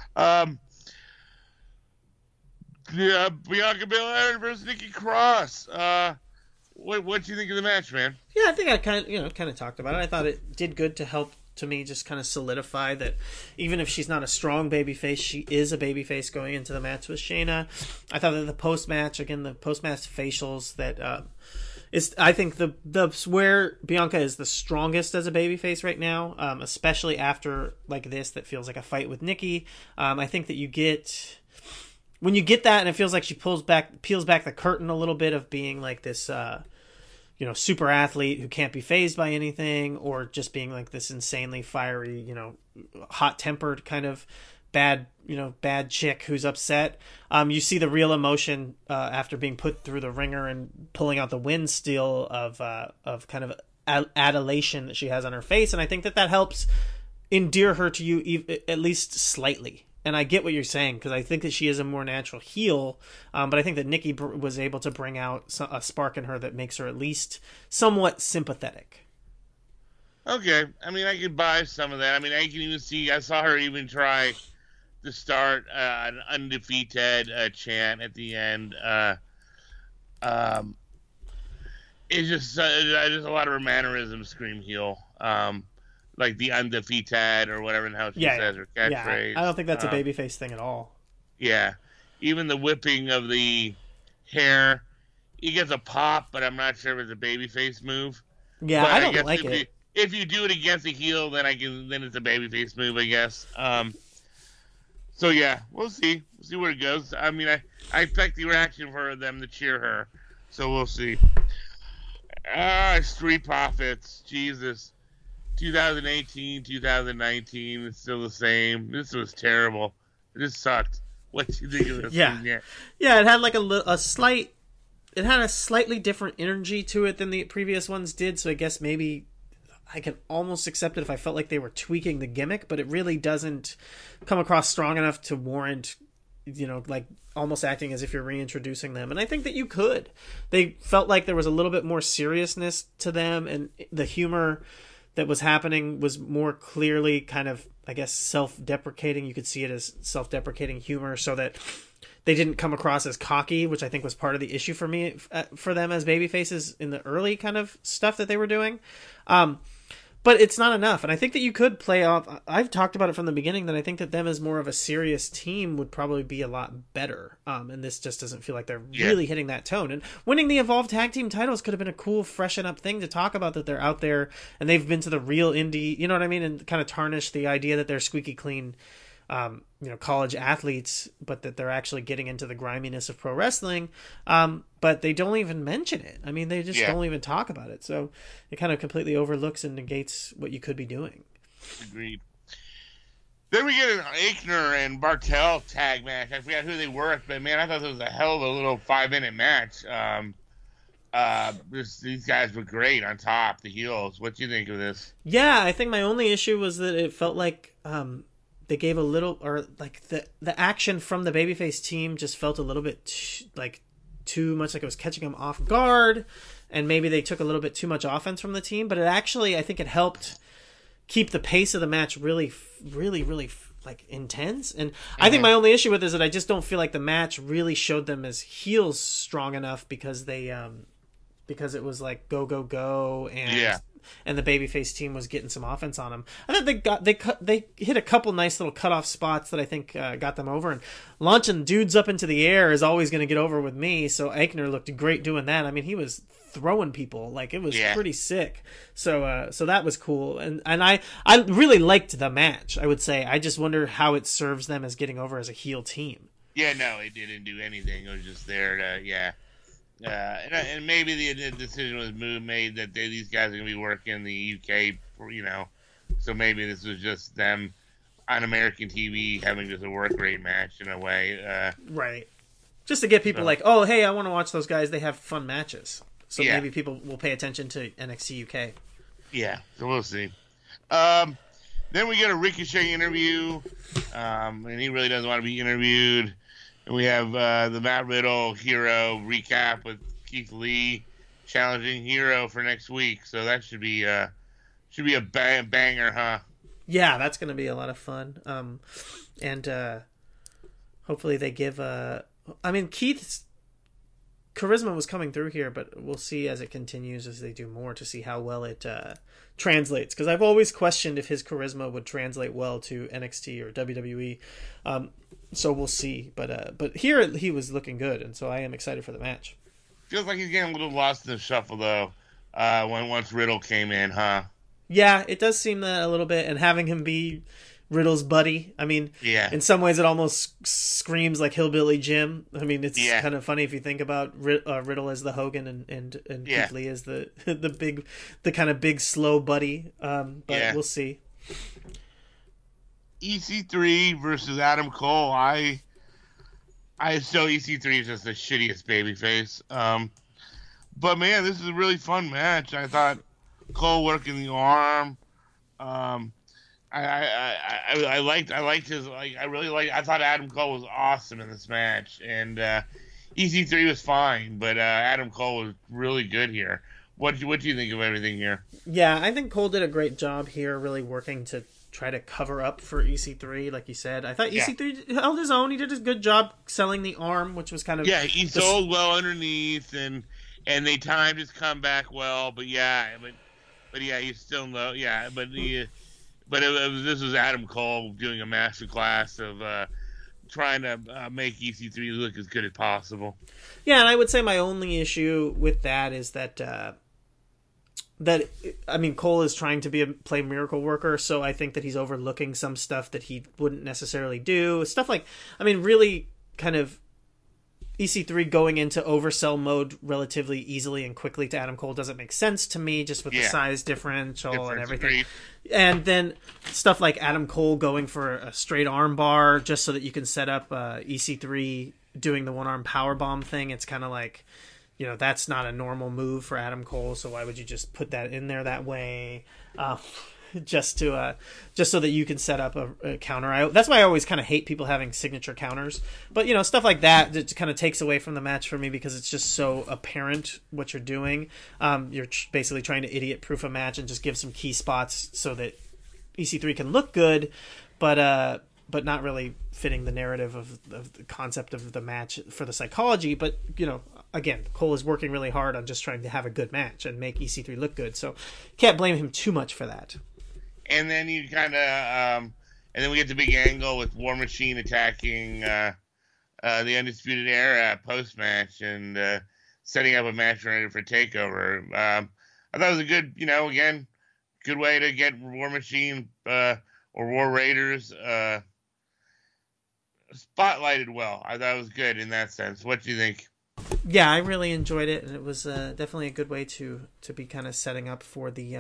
Yeah, Bianca Belair versus Nikki Cross. What do you think of the match, man? Yeah, I think I kind of talked about it. I thought it did good to help to me just kind of solidify that even if she's not a strong babyface, she is a babyface going into the match with Shayna. I thought that the post-match facials that I think the where Bianca is the strongest as a babyface right now, especially after like this that feels like a fight with Nikki. I think that when you get that and it feels like she peels back the curtain a little bit of being like this super athlete who can't be fazed by anything, or just being like this insanely fiery, hot-tempered kind of bad chick who's upset. You see the real emotion after being put through the ringer and pulling out the wind steel of kind of adulation that she has on her face, and I think that helps endear her to you at least slightly. And I get what you're saying, because I think that she is a more natural heel, but I think that Nikki was able to bring out a spark in her that makes her at least somewhat sympathetic. Okay. I mean, I could buy some of that. I mean, I can even see, I saw her even try to start an undefeated chant at the end. It's just a lot of her mannerisms scream heel. Like the undefeated or whatever the hell she says, her catchphrase. Yeah, I don't think that's a babyface thing at all. Yeah. Even the whipping of the hair, he gets a pop, but I'm not sure if it's a babyface move. Yeah, but I don't like it. If you do it against a heel, then it's a babyface move, I guess. So yeah, we'll see. We'll see where it goes. I mean, I expect the reaction for them to cheer her. So we'll see. Street Profits. Jesus. 2018, 2019, it's still the same. This was terrible. It just sucked. What do you think of this? Yeah, it had like a slightly different energy to it than the previous ones did. So I guess maybe I can almost accept it if I felt like they were tweaking the gimmick, but it really doesn't come across strong enough to warrant, like almost acting as if you're reintroducing them. And I think that you could. They felt like there was a little bit more seriousness to them, and the humor that was happening was more clearly kind of, I guess, self-deprecating. You could see it as self-deprecating humor, so that they didn't come across as cocky, which I think was part of the issue for me, for them as babyfaces in the early kind of stuff that they were doing. But it's not enough. And I think that you could play off. I've talked about it from the beginning that I think that them as more of a serious team would probably be a lot better. And this just doesn't feel like they're really hitting that tone. And winning the Evolve Tag Team titles could have been a cool, freshen up thing to talk about, that they're out there and they've been to the real indie, you know what I mean? And kind of tarnish the idea that they're squeaky clean, college athletes, but that they're actually getting into the griminess of pro wrestling. But they don't even mention it. I mean, they just don't even talk about it. So it kind of completely overlooks and negates what you could be doing. Agreed. Then we get an Aichner and Bartel tag match. I forgot who they were, but man, I thought this was a hell of a little 5-minute match. These guys were great on top, the heels. What do you think of this? Yeah, I think my only issue was that it felt like they gave a little, or like the action from the babyface team just felt a little bit too much like it was catching them off guard, and maybe they took a little bit too much offense from the team. But it actually, I think it helped keep the pace of the match really, really, really like intense. And I think my only issue with it is that I just don't feel like the match really showed them as heels strong enough, because they because it was like go go go, and the babyface team was getting some offense on them. I thought they hit a couple nice little cutoff spots that I think got them over. And launching dudes up into the air is always going to get over with me. So Aichner looked great doing that. I mean, he was throwing people. Like, it was Yeah. pretty sick. So that was cool. And I really liked the match, I would say. I just wonder how it serves them as getting over as a heel team. Yeah, no, it didn't do anything. It was just there to, yeah. And maybe the decision was made that these guys are going to be working in the UK, so maybe this was just them on American TV having just a work rate match in a way. Right. Just to get people like, oh, hey, I want to watch those guys. They have fun matches. So Yeah. maybe people will pay attention to NXT UK. Yeah, so we'll see. Then we get a Ricochet interview, and he really doesn't want to be interviewed. And we have the Matt Riddle Hero recap with Keith Lee challenging Hero for next week. So that should be a banger, huh? Yeah, that's going to be a lot of fun. And hopefully they give... I mean, Keith's charisma was coming through here, but we'll see as it continues, as they do more, to see how well it translates. Because I've always questioned if his charisma would translate well to NXT or WWE. So we'll see. But here he was looking good, and so I am excited for the match. Feels like he's getting a little lost in the shuffle, though, once Riddle came in, huh? Yeah, it does seem that a little bit, and having him be Riddle's buddy. I mean, Yeah. in some ways it almost screams like Hillbilly Jim. I mean, it's Yeah. kind of funny if you think about Riddle as the Hogan and Yeah. Keith Lee as the the kind of big slow buddy. But Yeah. we'll see. EC3 versus Adam Cole. I still EC3 is just the shittiest babyface. But man, this is a really fun match. I thought Cole working the arm. I liked his, like, I thought Adam Cole was awesome in this match, and EC3 was fine, but Adam Cole was really good here. What do you think of everything here? Yeah, I think Cole did a great job here, really working to try to cover up for EC3, like you said. I thought EC3 held his own. He did a good job selling the arm, which was kind of... Yeah, he sold well underneath, and they timed his comeback well, but yeah, he's still low. Yeah, but this was Adam Cole doing a masterclass of trying to make EC3 look as good as possible. Yeah, and I would say my only issue with that is that I mean, Cole is trying to play miracle worker, so I think that he's overlooking some stuff that he wouldn't necessarily do. Stuff like, I mean, really kind of EC3 going into oversell mode relatively easily and quickly to Adam Cole doesn't make sense to me, just with the size differential and everything. Agreed. And then stuff like Adam Cole going for a straight arm bar just so that you can set up EC3 doing the one-arm powerbomb thing. It's kind of like, that's not a normal move for Adam Cole, so why would you just put that in there that way? Just so that you can set up a counter. That's why I always kind of hate people having signature counters. But stuff like that kind of takes away from the match for me, because it's just so apparent what you're doing. You're basically trying to idiot-proof a match and just give some key spots so that EC3 can look good, but not really fitting the narrative of the concept of the match for the psychology. But again, Cole is working really hard on just trying to have a good match and make EC3 look good, so can't blame him too much for that. And then you kind of, and then we get the big angle with War Machine attacking the Undisputed Era post match and setting up a match ready for Takeover. I thought it was a good, again, good way to get War Machine or War Raiders spotlighted well. I thought it was good in that sense. What do you think? Yeah, I really enjoyed it, and it was definitely a good way to be kind of setting up for the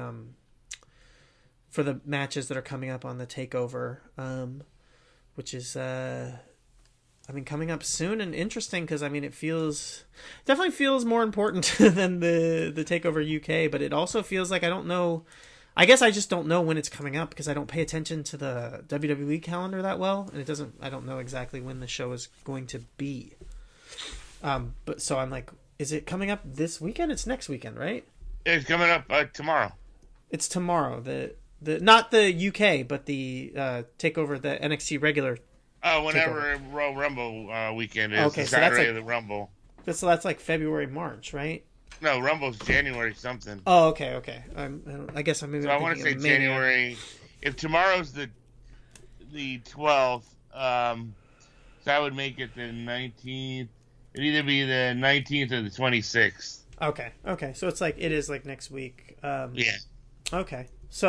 matches that are coming up on the Takeover, which is coming up soon and interesting, because it definitely feels more important than the Takeover UK, but it also feels like I guess I just don't know when it's coming up, because I don't pay attention to the WWE calendar that well, and I don't know exactly when the show is going to be. But so I'm like, is it coming up this weekend? It's next weekend, right? It's coming up tomorrow. It's tomorrow. The not the UK, but the Takeover, the NXT regular. Oh, whenever Royal Rumble weekend is. Okay, the so that's Saturday like, of the Rumble. So that's like February, March, right? No, Rumble's January something. Oh, okay. I guess I'm maybe. So I want to say January. If tomorrow's the 12th, so that would make it the 19th. It'd either be the 19th or the 26th. Okay. So it's like, it is like next week. Yeah. Okay.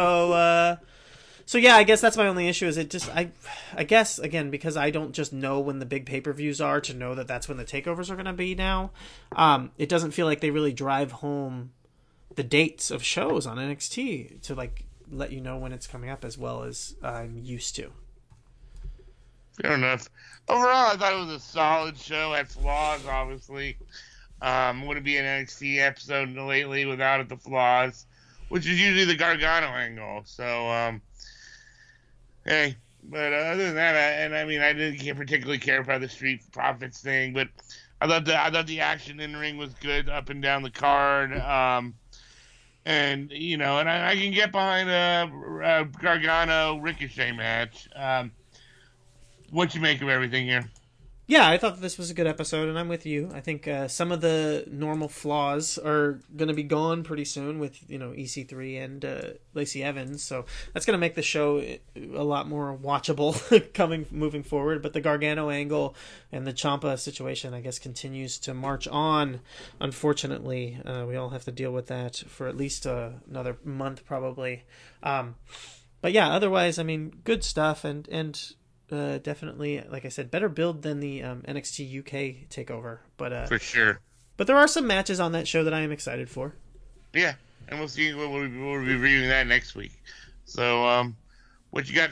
So yeah, I guess that's my only issue. Is it just I guess again, because I don't just know when the big pay-per-views are to know that that's when the takeovers are going to be now. It doesn't feel like they really drive home the dates of shows on NXT to like let you know when it's coming up as well as I'm used to. Fair enough. Overall, I thought it was a solid show. Had flaws, obviously. Wouldn't be an NXT episode lately without it, the flaws, which is usually the Gargano angle. So, hey. But other than that, I didn't particularly care about the Street Profits thing, but I thought the action in the ring was good up and down the card. And I can get behind a Gargano Ricochet match. What you make of everything here? Yeah, I thought this was a good episode, and I'm with you. I think some of the normal flaws are going to be gone pretty soon with EC3 and Lacey Evans, so that's going to make the show a lot more watchable moving forward. But the Gargano angle and the Ciampa situation, I guess, continues to march on. Unfortunately, we all have to deal with that for at least another month, probably. But yeah, otherwise, I mean, good stuff, and definitely, like I said, better build than the NXT UK takeover. But for sure. But there are some matches on that show that I am excited for. Yeah, and we'll see. We'll be reviewing that next week. So, what you got?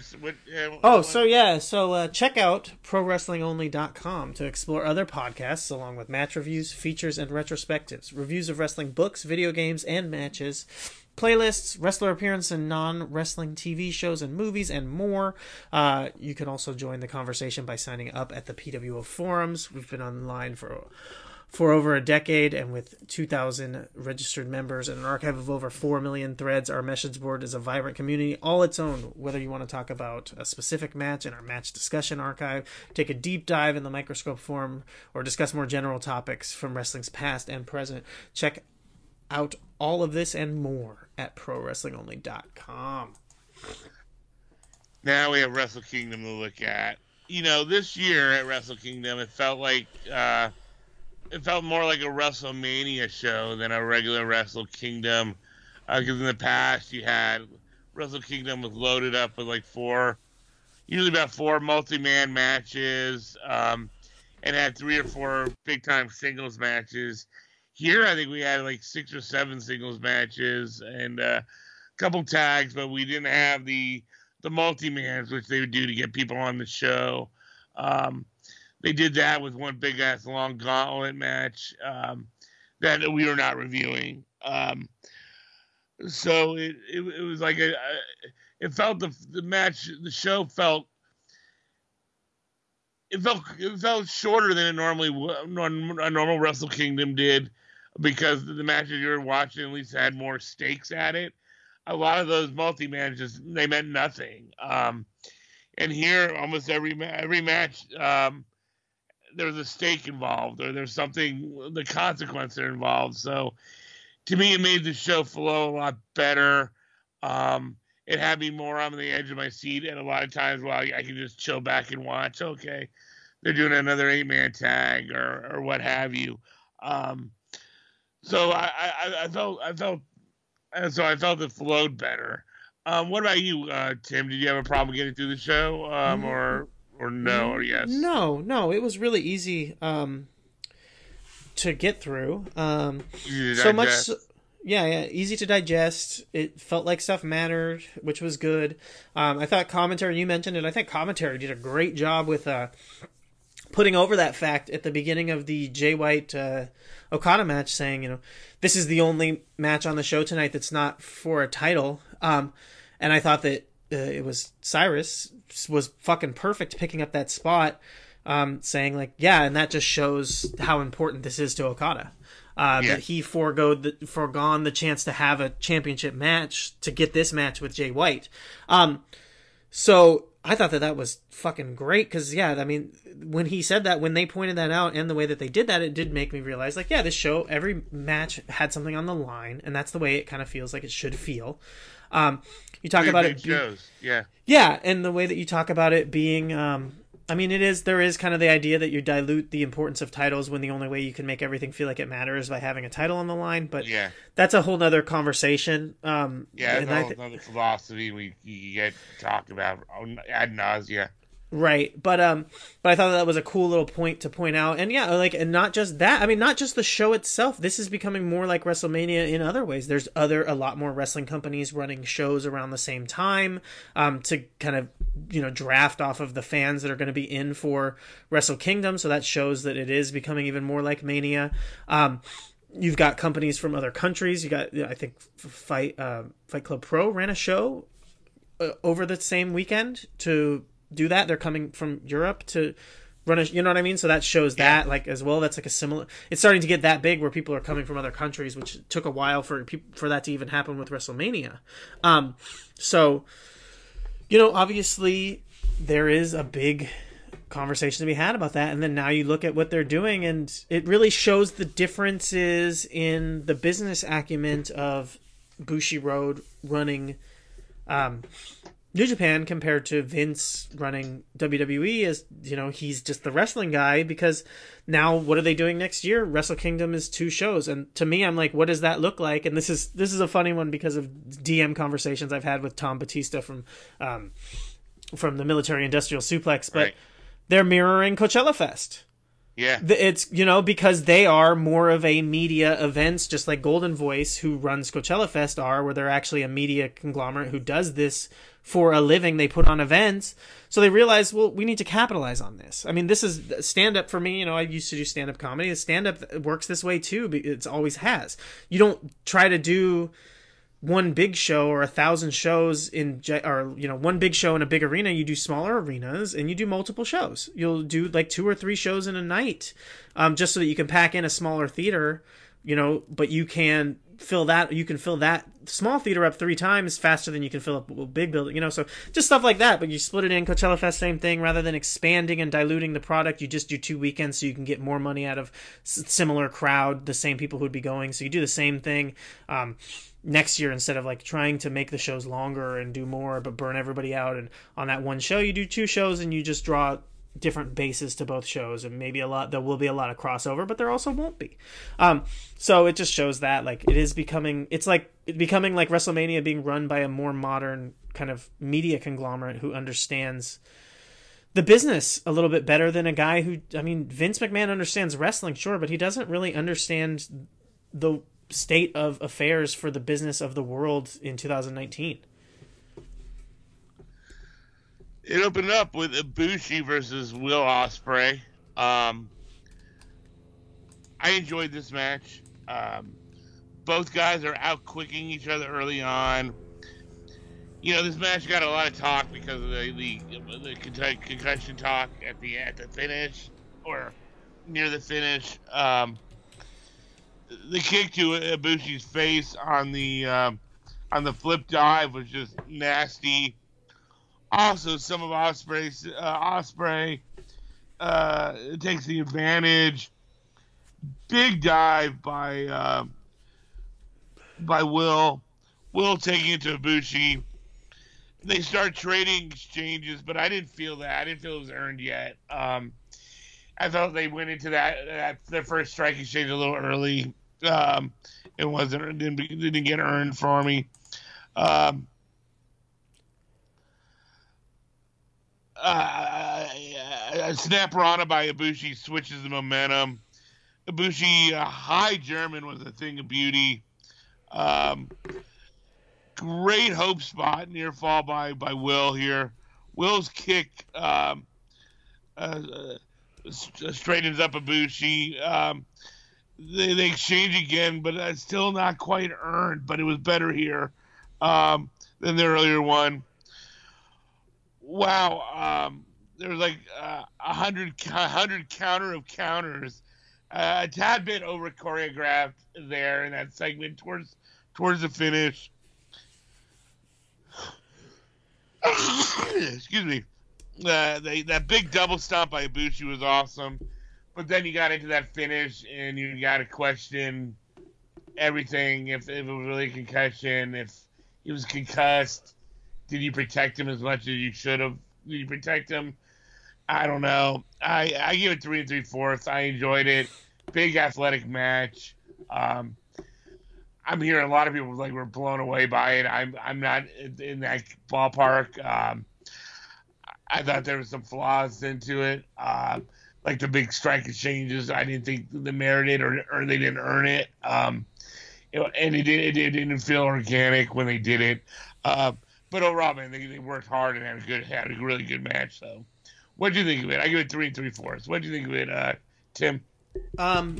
So check out ProWrestlingOnly.com to explore other podcasts along with match reviews, features, and retrospectives, reviews of wrestling books, video games, and matches, playlists, wrestler appearance in non-wrestling TV shows and movies, and more. You can also join the conversation by signing up at the PWO forums. We've been online for over a decade, and with 2,000 registered members and an archive of over 4 million threads, our message board is a vibrant community all its own. Whether you want to talk about a specific match in our match discussion archive, take a deep dive in the Microscope forum, or discuss more general topics from wrestling's past and present, check out all of this and more at ProWrestlingOnly.com. Now we have Wrestle Kingdom to look at. This year at Wrestle Kingdom, it felt like it felt more like a WrestleMania show than a regular Wrestle Kingdom. Because in the past, you had Wrestle Kingdom was loaded up with usually about 4 multi-man matches, and had 3 or 4 big-time singles matches. Here, I think we had 6 or 7 singles matches and a couple tags, but we didn't have the multi-mans, which they would do to get people on the show. They did that with one big-ass long gauntlet match that we were not reviewing. So it was like it felt the match, the show felt. It felt shorter than a normal Wrestle Kingdom did, because the matches you were watching at least had more stakes at it. A lot of those multi-matches, they meant nothing. And here, almost every match, there was a stake involved, or there's something, the consequences are involved. So, to me, it made the show flow a lot better. It had me more on the edge of my seat, and a lot of times, I can just chill back and watch. Okay, they're doing another 8-man tag or what have you. So I felt it flowed better. What about you, Tim? Did you have a problem getting through the show, or no, or yes? No, it was really easy to get through. So much. Yeah, easy to digest. It felt like stuff mattered, which was good. I thought commentary, you mentioned it, I think commentary did a great job with putting over that fact at the beginning of the Jay White Okada match, saying, this is the only match on the show tonight that's not for a title. And I thought that it was Cyrus was fucking perfect picking up that spot, saying and that just shows how important this is to Okada. That he foregone the chance to have a championship match to get this match with Jay White. So I thought that was fucking great, because when he said that, when they pointed that out and the way that they did that, it did make me realize this show, every match had something on the line, and that's the way it kind of feels like it should feel. You talk about it, shows. Yeah, and the way that you talk about it being I mean, there is kind of the idea that you dilute the importance of titles when the only way you can make everything feel like it matters is by having a title on the line. But Yeah. that's a whole nother conversation. Yeah, and that's a whole other philosophy you get talked about ad nausea. Right, but I thought that was a cool little point to point out, and yeah, like, and not just that. I mean, not just the show itself. This is becoming more like WrestleMania in other ways. There's a lot more wrestling companies running shows around the same time, to kind of, you know, draft off of the fans that are going to be in for Wrestle Kingdom. So that shows that it is becoming even more like Mania. You've got companies from other countries. You got, I think, Fight Club Pro ran a show over the same weekend to do that. They're coming from Europe to run you know what I mean? So that shows that, like, as well. That's like a similar, it's starting to get that big where people are coming from other countries, which took a while for that to even happen with WrestleMania. So, you know, obviously there is a big conversation to be had about that. And then now you look at what they're doing, and it really shows the differences in the business acumen of Bushiroad running, New Japan compared to Vince running WWE. As you know, he's just the wrestling guy, because now what are they doing next year? Wrestle Kingdom is 2 shows, and to me, I'm like, what does that look like? And this is a funny one because of DM conversations I've had with Tom Batista from the Military Industrial Suplex, but right. They're mirroring Coachella Fest. Yeah, it's, you know, because they are more of a media events, just like Golden Voice, who runs Coachella Fest, are, where they're actually a media conglomerate who does this for a living. They put on events, so they realize, well, we need to capitalize on this. I mean, this is stand-up for me. You know, I used to do stand-up comedy. Stand-up works this way too. It always has. You don't try to do one big show or 1,000 shows one big show in a big arena. You do smaller arenas and you do multiple shows. You'll do like 2 or 3 shows in a night, just so that you can pack in a smaller theater, you know, but you can fill that small theater up 3 times faster than you can fill up a big building, you know. So just stuff like that. But you split it in. Coachella Fest, same thing. Rather than expanding and diluting the product, you just do 2 weekends so you can get more money out of similar crowd, the same people who'd be going. So you do the same thing next year, instead of like trying to make the shows longer and do more but burn everybody out. And on that one show, you do 2 shows and you just draw different bases to both shows, and maybe there will be a lot of crossover, but there also won't be. So it just shows that, like, it is becoming like WrestleMania being run by a more modern kind of media conglomerate who understands the business a little bit better than a guy who, I mean, Vince McMahon understands wrestling, sure, but he doesn't really understand the state of affairs for the business of the world in 2019. It opened up with Ibushi versus Will Ospreay. I enjoyed this match. Both guys are out-quicking each other early on. You know, this match got a lot of talk because of the concussion talk at the finish, or near the finish. The kick to Ibushi's face on the flip dive was just nasty. Also, some of Ospreay takes the advantage. Big dive by Will. Will taking it to Ibushi. They start trading exchanges, but I didn't feel that. I didn't feel it was earned yet. I thought they went into their first strike exchange a little early. It didn't get earned for me. A snap Rana by Ibushi switches the momentum. Ibushi, high German was a thing of beauty. Great hope spot, near fall by Will here. Will's kick straightens up Ibushi. They exchange again, but still not quite earned, but it was better here than the earlier one. Wow, there was like 100 counter of counters, a tad bit over choreographed there in that segment towards the finish. Excuse me. That big double stomp by Ibushi was awesome, but then you got into that finish and you got to question everything. If it was really a concussion, if he was concussed. Did you protect him as much as you should have? Did you protect him? I don't know. I give it 3 3/4. I enjoyed it. Big athletic match. Um, I'm hearing a lot of people like were blown away by it. I'm not in that ballpark. I thought there was some flaws into it, like the big strike exchanges. I didn't think they merited or they didn't earn it. And it didn't feel organic when they did it. But overall, man, they worked hard and had a really good match. So, what do you think of it? I give it 3 3/4. What do you think of it, Tim? Um,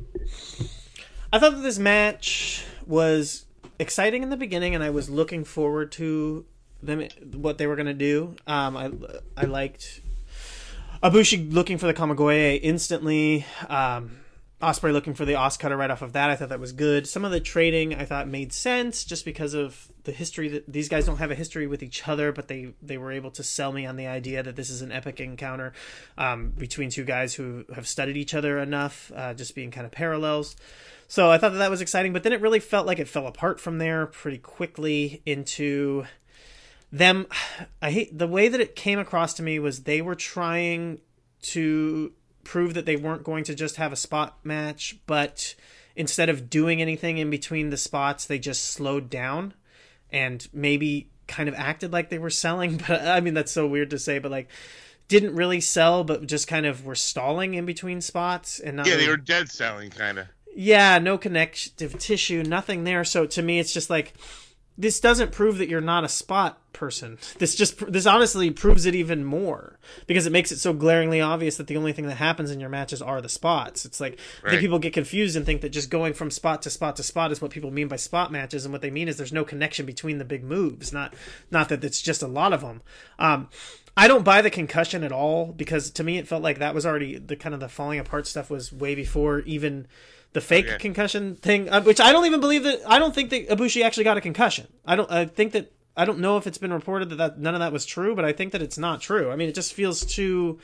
I thought that this match was exciting in the beginning, and I was looking forward to them what they were going to do. I liked Ibushi looking for the Kamigoye instantly. Ospreay looking for the Os cutter right off of that. I thought that was good. Some of the trading I thought made sense just because of the history that these guys don't have a history with each other, but they were able to sell me on the idea that this is an epic encounter between two guys who have studied each other enough, just being kind of parallels. So I thought that was exciting, but then it really felt like it fell apart from there pretty quickly into them. I hate the way that it came across to me was they were trying to prove that they weren't going to just have a spot match, but instead of doing anything in between the spots, they just slowed down and maybe kind of acted like they were selling. But I mean, that's so weird to say, but like didn't really sell, but just kind of were stalling in between spots and not. Yeah, really, they were dead selling, kind of. yeah, no connective tissue, nothing there. So to me, it's just like, this doesn't prove that you're not a spot person. This honestly proves it even more because it makes it so glaringly obvious that the only thing that happens in your matches are the spots. It's like, I think people get confused and think that just going from spot to spot to spot is what people mean by spot matches, and what they mean is there's no connection between the big moves. Not that it's just a lot of them. I don't buy the concussion at all because to me it felt like that was already the kind of the falling apart stuff was way before even the fake concussion thing, which I don't even believe that. I don't think that Ibushi actually got a concussion. I don't know if it's been reported that none of that was true, but I think that it's not true. I mean, it just feels too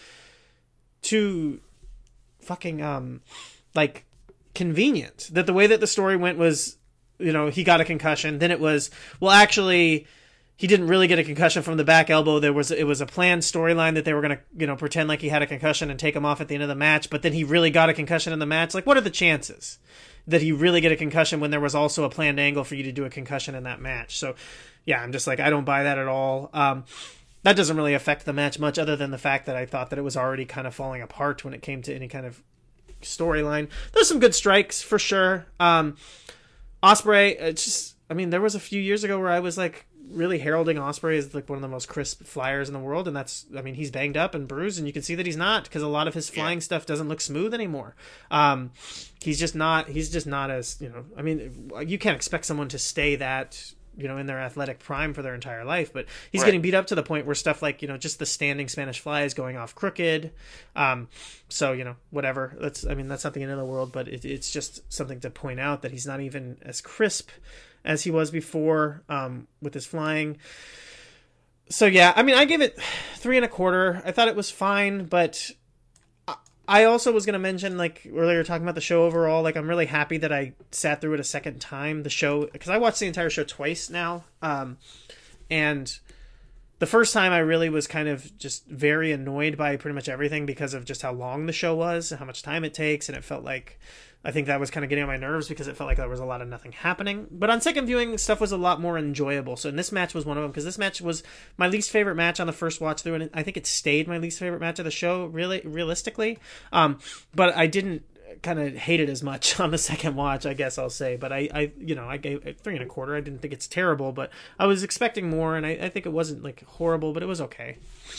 fucking like convenient that the way that the story went was, he got a concussion. Then it was, well, actually, he didn't really get a concussion from the back elbow. It was a planned storyline that they were going to, pretend like he had a concussion and take him off at the end of the match, but then he really got a concussion in the match. Like, what are the chances that he really get a concussion when there was also a planned angle for you to do a concussion in that match? So, yeah, I'm just like, I don't buy that at all. That doesn't really affect the match much other than the fact that I thought that it was already kind of falling apart when it came to any kind of storyline. There's some good strikes for sure. Ospreay, it's just, I mean, there was a few years ago where I was like, really heralding Ospreay as like one of the most crisp flyers in the world, and that's, I mean, he's banged up and bruised, and you can see that he's not, because a lot of his flying stuff doesn't look smooth anymore. He's just not as, I mean, you can't expect someone to stay that, in their athletic prime for their entire life, but he's getting beat up to the point where stuff like, just the standing Spanish fly is going off crooked. So, whatever, that's not the end of the world, but it's just something to point out that he's not even as crisp as he was before, with his flying. So yeah, I mean, I gave it 3 1/4. I thought it was fine, but I also was going to mention, like earlier talking about the show overall, like I'm really happy that I sat through it a second time, the show, because I watched the entire show twice now. And the first time I really was kind of just very annoyed by pretty much everything because of just how long the show was and how much time it takes. And it felt like, I think that was kind of getting on my nerves because it felt like there was a lot of nothing happening. But on second viewing, stuff was a lot more enjoyable. So, and this match was one of them, because this match was my least favorite match on the first watch through, and I think it stayed my least favorite match of the show, really, realistically. But I didn't kind of hate it as much on the second watch, I guess I'll say. But I gave it 3 1/4. I didn't think it's terrible, but I was expecting more, and I think it wasn't like horrible, but it was okay.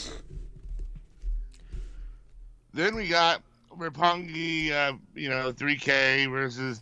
Then we got Roppongi, 3K versus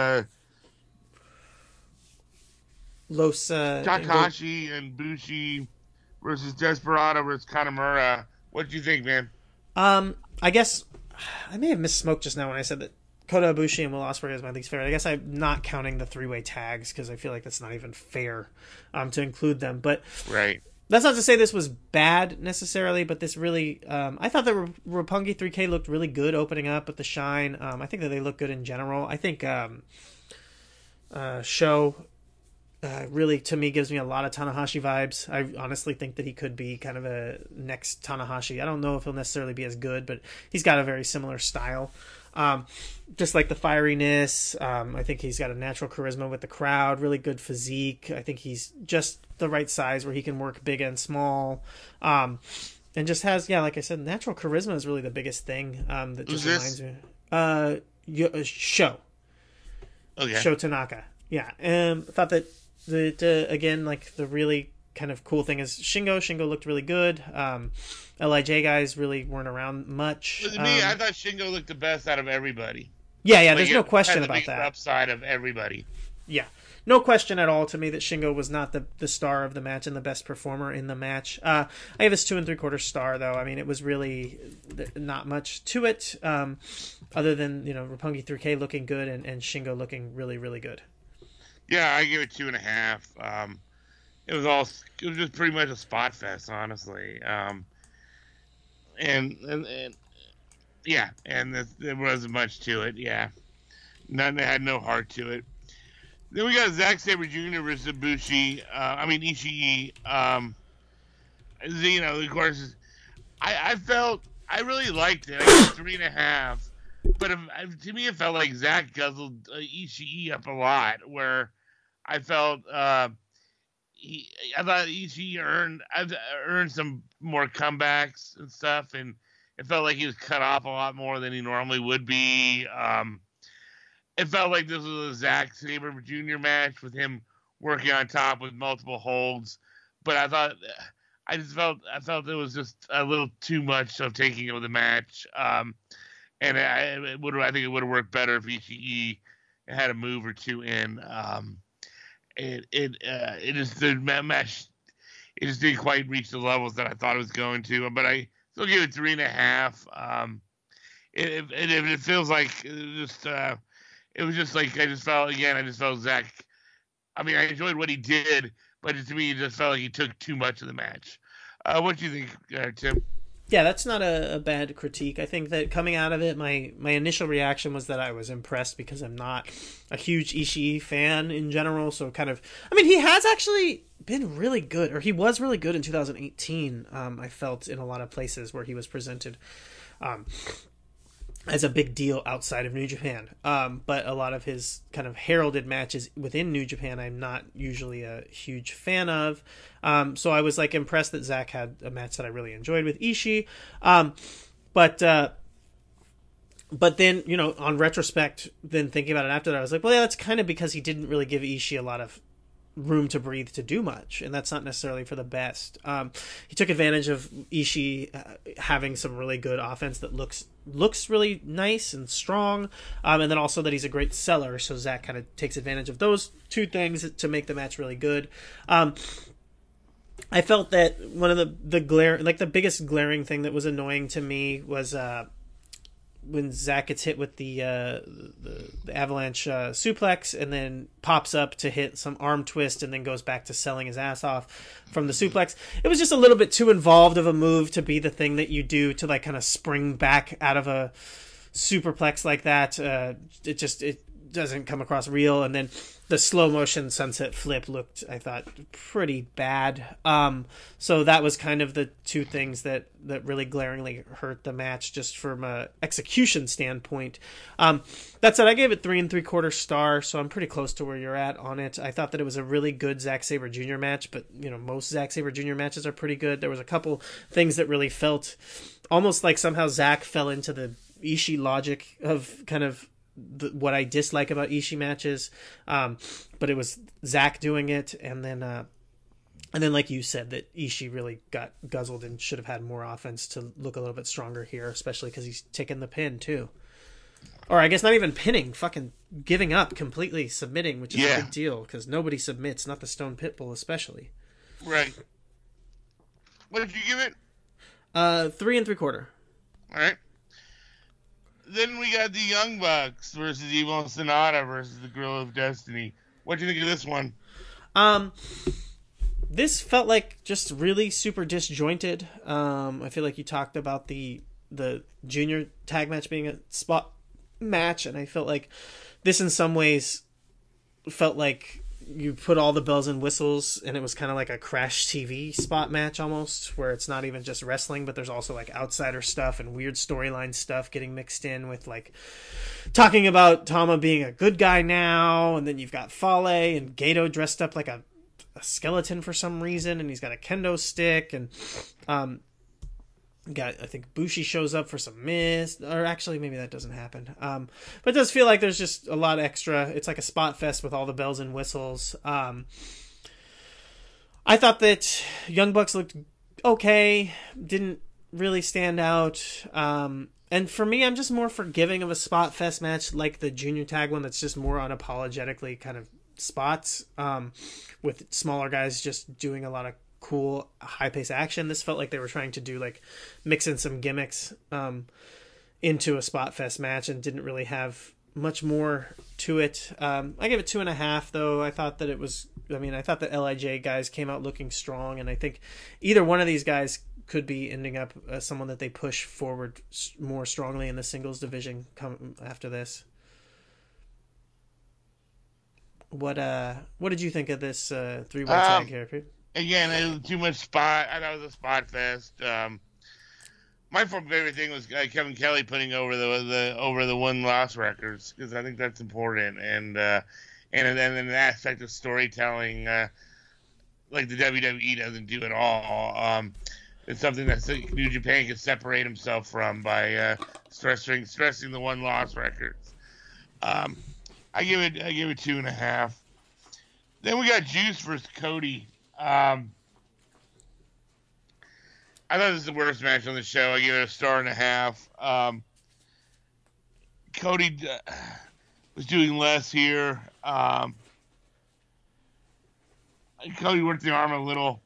Takahashi and Bushi versus Desperado versus Kanemaru. What do you think, man? I guess I may have misspoke just now when I said that Kota Ibushi and Will Ospreay is my least favorite. I guess I'm not counting the 3-way tags because I feel like that's not even fair to include them. But right. That's not to say this was bad necessarily, but this really, I thought that Roppongi 3K looked really good opening up with the shine. I think that they look good in general. I think Sho really, to me, gives me a lot of Tanahashi vibes. I honestly think that he could be kind of a next Tanahashi. I don't know if he'll necessarily be as good, but he's got a very similar style. Just like the fieriness. I think he's got a natural charisma with the crowd, really good physique. I think he's just the right size where he can work big and small. And just has, like I said, natural charisma is really the biggest thing. That just reminds me. Sho. Okay. Sho Tanaka. Yeah. Thought that again, like the really kind of cool thing is Shingo. Shingo looked really good. LIJ guys really weren't around much. To me, I thought Shingo looked the best out of everybody. Yeah, there's no question about that. Upside of everybody. Yeah, no question at all to me that Shingo was not the star of the match and the best performer in the match. I have his 2 3/4 star though. I mean, it was really not much to it, other than Roppongi 3K looking good and Shingo looking really really good. Yeah, I give it 2.5. It was just pretty much a spot fest, honestly. And there wasn't much to it. Yeah, none had no heart to it. Then we got Zack Sabre Jr. versus Ishii. Of course, I really liked it. I gave it 3.5. But to me, it felt like Zack guzzled Ishii up a lot. Where I felt I thought Ishii earned some more comebacks and stuff, and it felt like he was cut off a lot more than he normally would be. It felt like this was a Zack Sabre Jr. match with him working on top with multiple holds, but I felt it was just a little too much of taking over the match. And I think it would have worked better if Ishii had a move or two in. The match, it just didn't quite reach the levels that I thought it was going to. But I still give it 3.5. It feels like it was just like I just felt Zack. I mean, I enjoyed what he did, but to me, it just felt like he took too much of the match. What do you think, Tim? Yeah, that's not a bad critique. I think that coming out of it, my initial reaction was that I was impressed because I'm not a huge Ishii fan in general. So he has actually been really good, or he was really good in 2018. I felt in a lot of places where he was presented as a big deal outside of New Japan. But a lot of his kind of heralded matches within New Japan, I'm not usually a huge fan of. So I was impressed that Zack had a match that I really enjoyed with Ishii. But then, on retrospect, then thinking about it after that, I was like, well, yeah, that's kind of because he didn't really give Ishii a lot of room to breathe to do much, and that's not necessarily for the best. He took advantage of Ishii having some really good offense that looks really nice and strong, and then also that he's a great seller, so Zack kind of takes advantage of those two things to make the match really good. I felt that one of the biggest glaring thing that was annoying to me was when Zack gets hit with the avalanche suplex and then pops up to hit some arm twist and then goes back to selling his ass off from the suplex. It was just a little bit too involved of a move to be the thing that you do to kind of spring back out of a superplex like that. It doesn't come across real. And then the slow motion sunset flip looked, I thought, pretty bad. So that was kind of the two things that really glaringly hurt the match just from a execution standpoint. That said, I gave it 3 3/4 stars, so I'm pretty close to where you're at on it. I thought that it was a really good Zack Sabre Jr. match, but most Zack Sabre Jr. matches are pretty good. There was a couple things that really felt almost like somehow Zack fell into the Ishii logic of kind of what I dislike about Ishii matches, but it was Zack doing it, and then like you said, that Ishii really got guzzled and should have had more offense to look a little bit stronger here, especially because he's taking the pin too, or I guess not even pinning, fucking giving up completely, submitting, which is a big deal because nobody submits, not the Stone Pitbull especially. Right. What did you give it? 3 3/4. All right. Then we got the Young Bucks versus Evil Sonata versus the Guerrilla of Destiny. What do you think of this one? This felt like just really super disjointed. I feel like you talked about the junior tag match being a spot match, and I felt like this in some ways felt like you put all the bells and whistles, and it was kind of like a Crash TV spot match almost, where it's not even just wrestling, but there's also like outsider stuff and weird storyline stuff getting mixed in with like talking about Tama being a good guy now, and then you've got Fale and Gato dressed up like a skeleton for some reason, and he's got a kendo stick, and I think Bushi shows up for some mist, or actually maybe that doesn't happen. But it does feel like there's just a lot extra. It's like a spot fest with all the bells and whistles. I thought that Young Bucks looked okay, didn't really stand out. And for me, I'm just more forgiving of a spot fest match like the junior tag one that's just more unapologetically kind of spots, with smaller guys just doing a lot of cool high-paced action. This felt like they were trying to do like mix in some gimmicks into a spot fest match and didn't really have much more to it. I gave it 2.5 though. I thought that I thought that LIJ guys came out looking strong, and I think either one of these guys could be ending up as someone that they push forward more strongly in the singles division come after this. What did you think of this 3-way tag here, Pete? Again, it was too much spot. I thought it was a spot fest. My favorite thing was Kevin Kelly putting over the win-loss records, because I think that's important, and then an aspect of storytelling like the WWE doesn't do at all. It's something that New Japan can separate himself from by stressing the win-loss records. I give it 2.5. Then we got Juice versus Cody. I thought this was the worst match on the show. I give it 1.5 stars. Cody was doing less here. Cody worked the arm a little.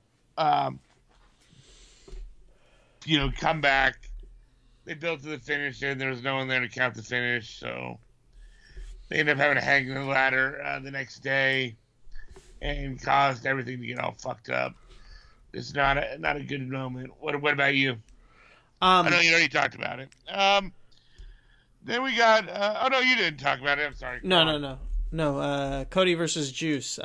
Come back. They built to the finish, and there was no one there to count the finish, so they ended up having to hang the ladder the next day, and caused everything to get all fucked up. It's not a good moment. What about you? I know you already talked about it. Then we got. Oh no, you didn't talk about it. I'm sorry. No. Cody versus Juice.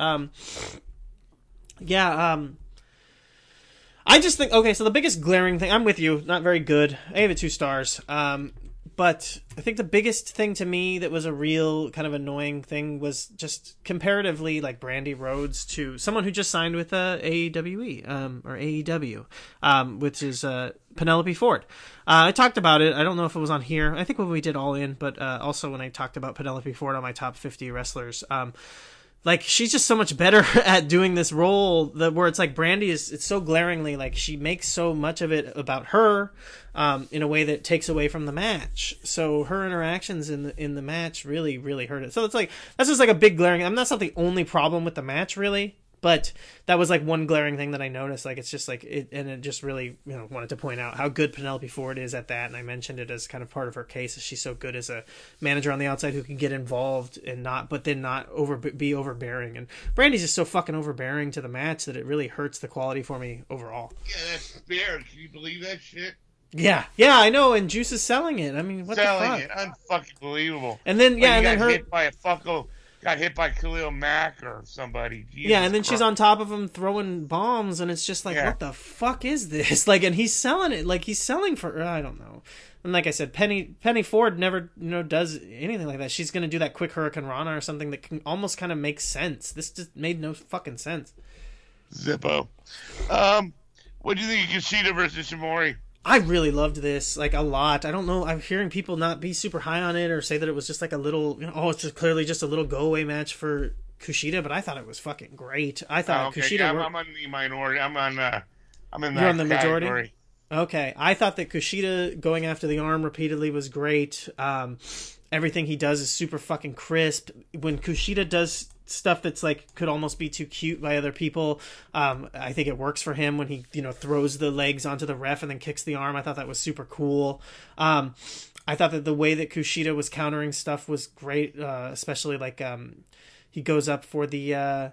I just think, okay, so the biggest glaring thing, I'm with you, not very good. I gave it 2 stars. But I think the biggest thing to me that was a real kind of annoying thing was just comparatively like Brandy Rhodes to someone who just signed with AEW, or AEW, which is Penelope Ford. I talked about it. I don't know if it was on here. I think when we did All In, but also when I talked about Penelope Ford on my top 50 wrestlers. Like, she's just so much better at doing this role where it's like Brandy it's so glaringly, like, she makes so much of it about her in a way that takes away from the match. So her interactions in the match really, really hurt it. So it's like, that's just like a big glaring, that's not the only problem with the match, really. But that was like one glaring thing that I noticed. Like, it's just like it, and it just really, wanted to point out how good Penelope Ford is at that. And I mentioned it as kind of part of her case. She's so good as a manager on the outside who can get involved and not be overbearing. And Brandy's just so fucking overbearing to the match that it really hurts the quality for me overall. Yeah, that's fair. Can you believe that shit? Yeah, I know. And Juice is selling it. I mean, what the fuck? Selling it, unfucking believable. And then got hit by Khalil Mack or somebody. Jesus and then Christ. she's on top of him throwing bombs, and it's just like, what the fuck is this? Like, and he's selling it. Like, he's selling for, I don't know. And like I said, Penny Ford never, does anything like that. She's going to do that quick Hurricane Rana or something that can almost kind of make sense. This just made no fucking sense. Zippo. What do you think of Kushida versus Shimori? I really loved this, like, a lot. I don't know. I'm hearing people not be super high on it or say that it was just like a little, it's just clearly just a little go-away match for Kushida, but I thought it was fucking great. I thought Kushida... Yeah, I'm on the minority. I'm in that You're on the majority? Category. Okay. I thought that Kushida going after the arm repeatedly was great. Everything he does is super fucking crisp. When Kushida does stuff that's like could almost be too cute by other people, I think it works for him when he throws the legs onto the ref and then kicks the arm. I thought that was super cool. I thought that the way that Kushida was countering stuff was great, especially like he goes up for the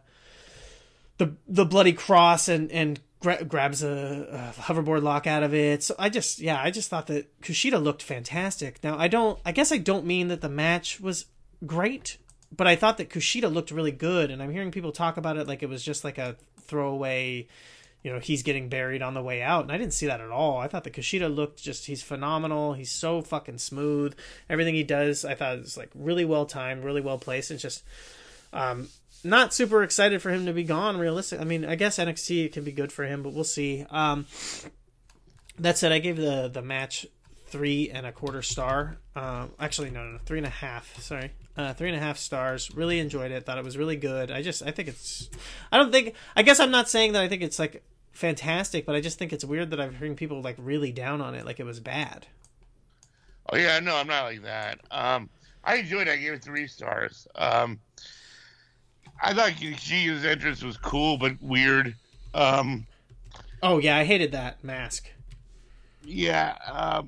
bloody cross and grabs a hoverboard lock out of it. So I just thought that Kushida looked fantastic. Now I guess I don't mean that the match was great. but I thought that Kushida looked really good, and I'm hearing people talk about it like it was just like a throwaway, he's getting buried on the way out, and I didn't see that at all. I thought that Kushida looked he's phenomenal. He's so fucking smooth. Everything he does, I thought it was like really well timed, really well placed. It's just not super excited for him to be gone, realistic. I mean, I guess NXT can be good for him, but we'll see. That said, I gave the match 3.25 star. Actually, no, 3.5. Sorry. 3.5 stars. Really enjoyed it. Thought it was really good. I guess I'm not saying that I think it's like fantastic, but I just think it's weird that I'm hearing people like really down on it, like it was bad. Oh yeah, no, I'm not like that. I enjoyed it. I gave it 3 stars. I thought Kushida's entrance was cool but weird. Oh yeah, I hated that mask. Yeah,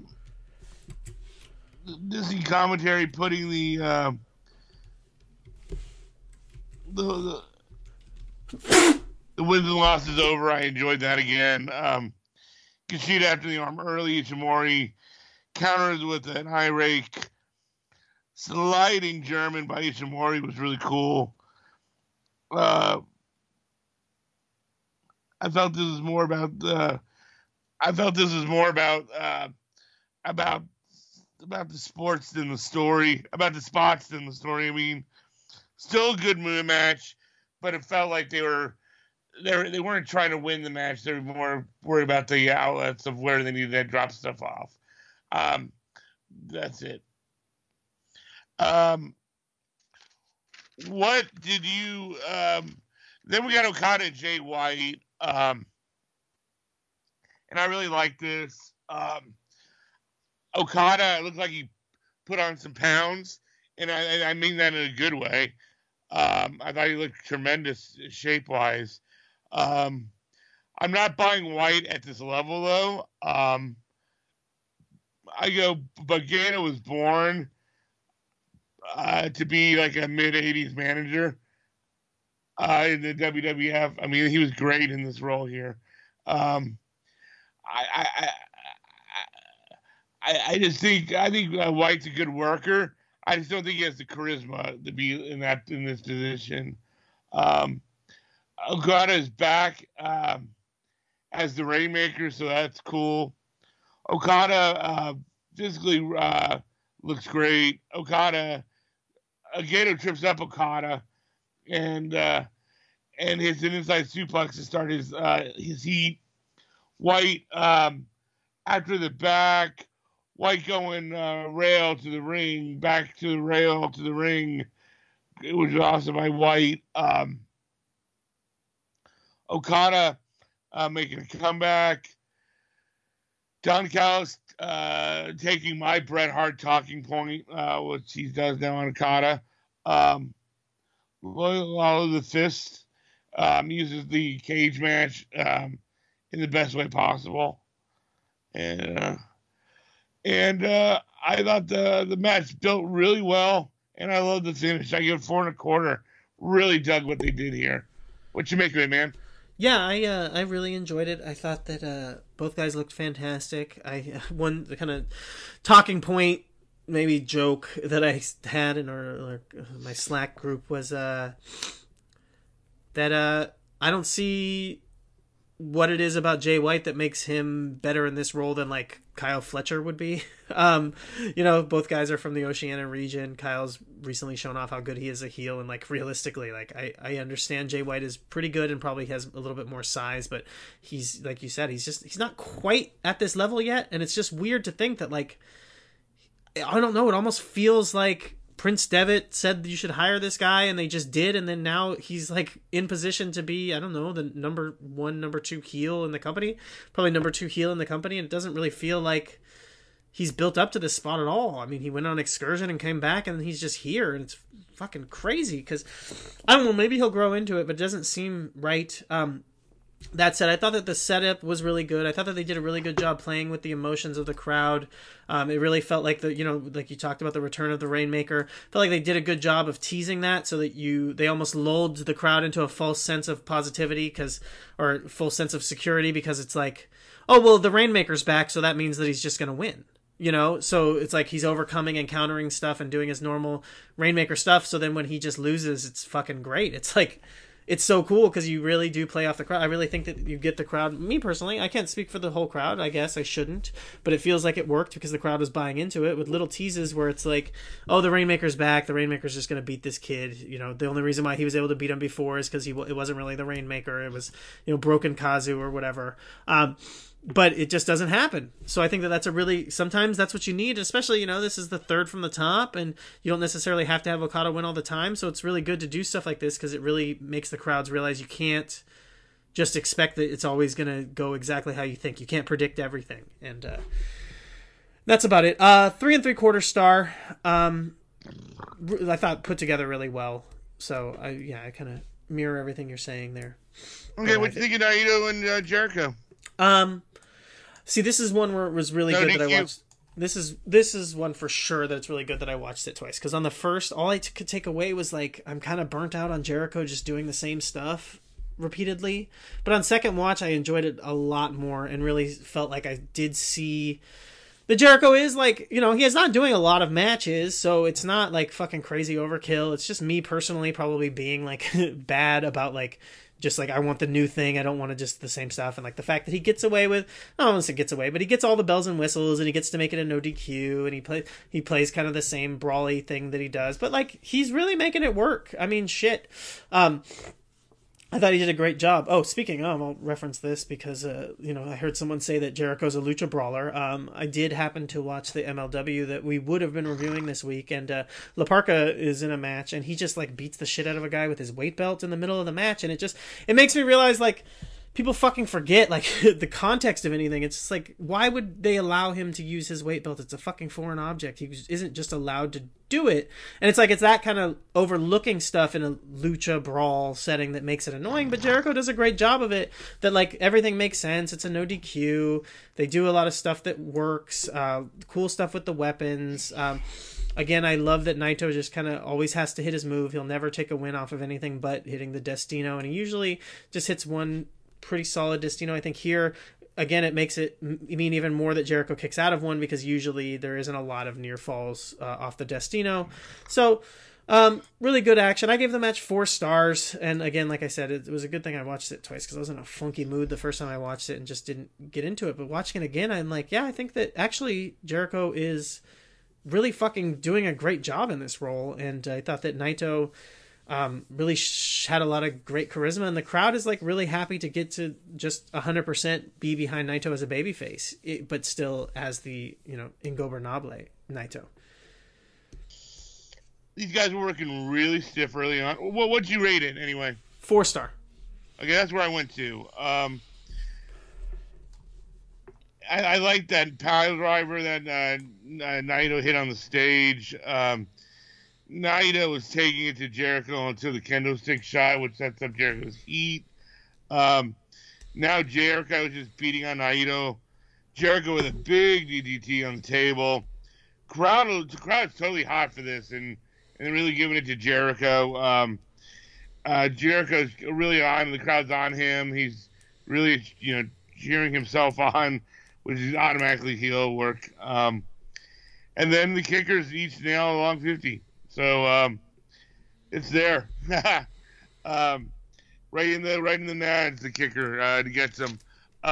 Disney commentary putting the wins and losses over. I enjoyed that again. Kushida after the arm early. Ishimori counters with an high rake. Sliding German by Ishimori was really cool. I felt this was more about the sports than the story. About the spots than the story. I mean, still a good match, but it felt like they weren't trying to win the match. They were more worried about the outlets of where they needed to drop stuff off. That's it. What did you? Then we got Okada and Jay White, and I really like this. Okada looked like he put on some pounds, and I mean that in a good way. I thought he looked tremendous shape-wise. I'm not buying White at this level, though. Bagano was born to be like a mid-'80s manager in the WWF. I mean, he was great in this role here. I think White's a good worker. I just don't think he has the charisma to be in this position. Okada is back as the Rainmaker, so that's cool. Okada physically looks great. Gato trips up Okada and hits an inside suplex to start his heat. White after the back. White going rail to the ring, back to the rail to the ring. It was awesome by White. Okada making a comeback. Don Callis taking my Bret Hart talking point, which he does now on Okada. All of the fist. Uses the cage match in the best way possible. And I thought the match built really well, and I love the finish. I give it 4.25. Really dug what they did here. What you make of it, man? Yeah, I really enjoyed it. I thought that both guys looked fantastic. One the kind of talking point, maybe joke that I had in my Slack group was that I don't see what it is about Jay White that makes him better in this role than like Kyle Fletcher would be. Both guys are from the Oceania region. Kyle's recently shown off how good he is a heel, and like realistically, like I understand Jay White is pretty good and probably has a little bit more size, but he's, like you said, he's not quite at this level yet, and it's just weird to think that, like, I don't know, it almost feels like Prince Devitt said you should hire this guy, and they just did, and then now he's like in position to be, I don't know, the number 1, number 2 heel in the company, probably number 2 heel in the company, and it doesn't really feel like he's built up to this spot at all. I mean, he went on excursion and came back, and he's just here, and it's fucking crazy, because, I don't know, maybe he'll grow into it, but it doesn't seem right. That said, I thought that the setup was really good. I thought that they did a really good job playing with the emotions of the crowd. It really felt like like you talked about the return of the Rainmaker. Felt like they did a good job of teasing that, so that they almost lulled the crowd into a false sense of positivity, or full sense of security, because it's like, oh well, the Rainmaker's back, so that means that he's just going to win. you know, so it's like he's overcoming and countering stuff and doing his normal Rainmaker stuff. So then when he just loses, it's fucking great. It's like, it's so cool because you really do play off the crowd. I really think that you get the crowd. Me personally, I can't speak for the whole crowd. I guess I shouldn't, but it feels like it worked because the crowd was buying into it with little teases where it's like, oh, the Rainmaker's back. The Rainmaker's just going to beat this kid. You know, the only reason why he was able to beat him before is because it wasn't really the Rainmaker. It was, you know, Broken Kazu or whatever. But it just doesn't happen. So I think that that's sometimes that's what you need, especially, you know, this is the third from the top and you don't necessarily have to have Okada win all the time. So it's really good to do stuff like this because it really makes the crowds realize you can't just expect that it's always going to go exactly how you think. You can't predict everything. And that's about it. 3 3/4 star. I thought put together really well. So I kind of mirror everything you're saying there. Okay, what do you think of Naito and Jericho? See, this is one where it was really good that I watched. This is one for sure that it's really good that I watched it twice. Because on the first, all I could take away was like, I'm kind of burnt out on Jericho just doing the same stuff repeatedly. But on second watch, I enjoyed it a lot more and really felt like I did see the Jericho is like, you know, he is not doing a lot of matches, so it's not like fucking crazy overkill. It's just me personally probably being like bad about like, just like, I want the new thing. I don't want to just the same stuff. And like the fact that he gets away with, I don't want to say gets away, but he gets all the bells and whistles and he gets to make it a no DQ and he plays kind of the same brawly thing that he does. But like, he's really making it work. I mean, shit. I thought he did a great job. Oh, speaking of, I'll reference this because, you know, I heard someone say that Jericho's a lucha brawler. I did happen to watch the MLW that we would have been reviewing this week, and La Parka is in a match, and he just, like, beats the shit out of a guy with his weight belt in the middle of the match, and it makes me realize, like, people fucking forget, like, the context of anything. It's just like, why would they allow him to use his weight belt? It's a fucking foreign object. He isn't just allowed to do it. And it's like, it's that kind of overlooking stuff in a lucha brawl setting that makes it annoying, but Jericho does a great job of it, that, like, everything makes sense. It's a no DQ. They do a lot of stuff that works. Cool stuff with the weapons. Again, I love that Naito just kind of always has to hit his move. He'll never take a win off of anything but hitting the Destino, and he usually just hits one pretty solid Destino. I think here, again, it makes it mean even more that Jericho kicks out of one because usually there isn't a lot of near falls off the Destino. So, really good action. I gave the match 4 stars. And again, like I said, it was a good thing I watched it twice because I was in a funky mood the first time I watched it and just didn't get into it. But watching it again, I'm like, yeah, I think that actually Jericho is really fucking doing a great job in this role. And I thought that Naito really had a lot of great charisma, and the crowd is like really happy to get to just 100% be behind Naito as a babyface, but still as the, you know, ingobernable Naito. These guys were working really stiff early on. What'd you rate it anyway? 4 star. Okay, that's where I went to. I like that pile driver that Naito hit on the stage. Naito was taking it to Jericho until the kendo stick shot, which sets up Jericho's heat. Now Jericho is just beating on Naito. Jericho with a big DDT on the table. The crowd's totally hot for this, and really giving it to Jericho. Jericho's really on. The crowd's on him. He's really, you know, cheering himself on, which is automatically heel work. And then the kickers each nail along 50. So it's there, right in the nads, the kicker to get some.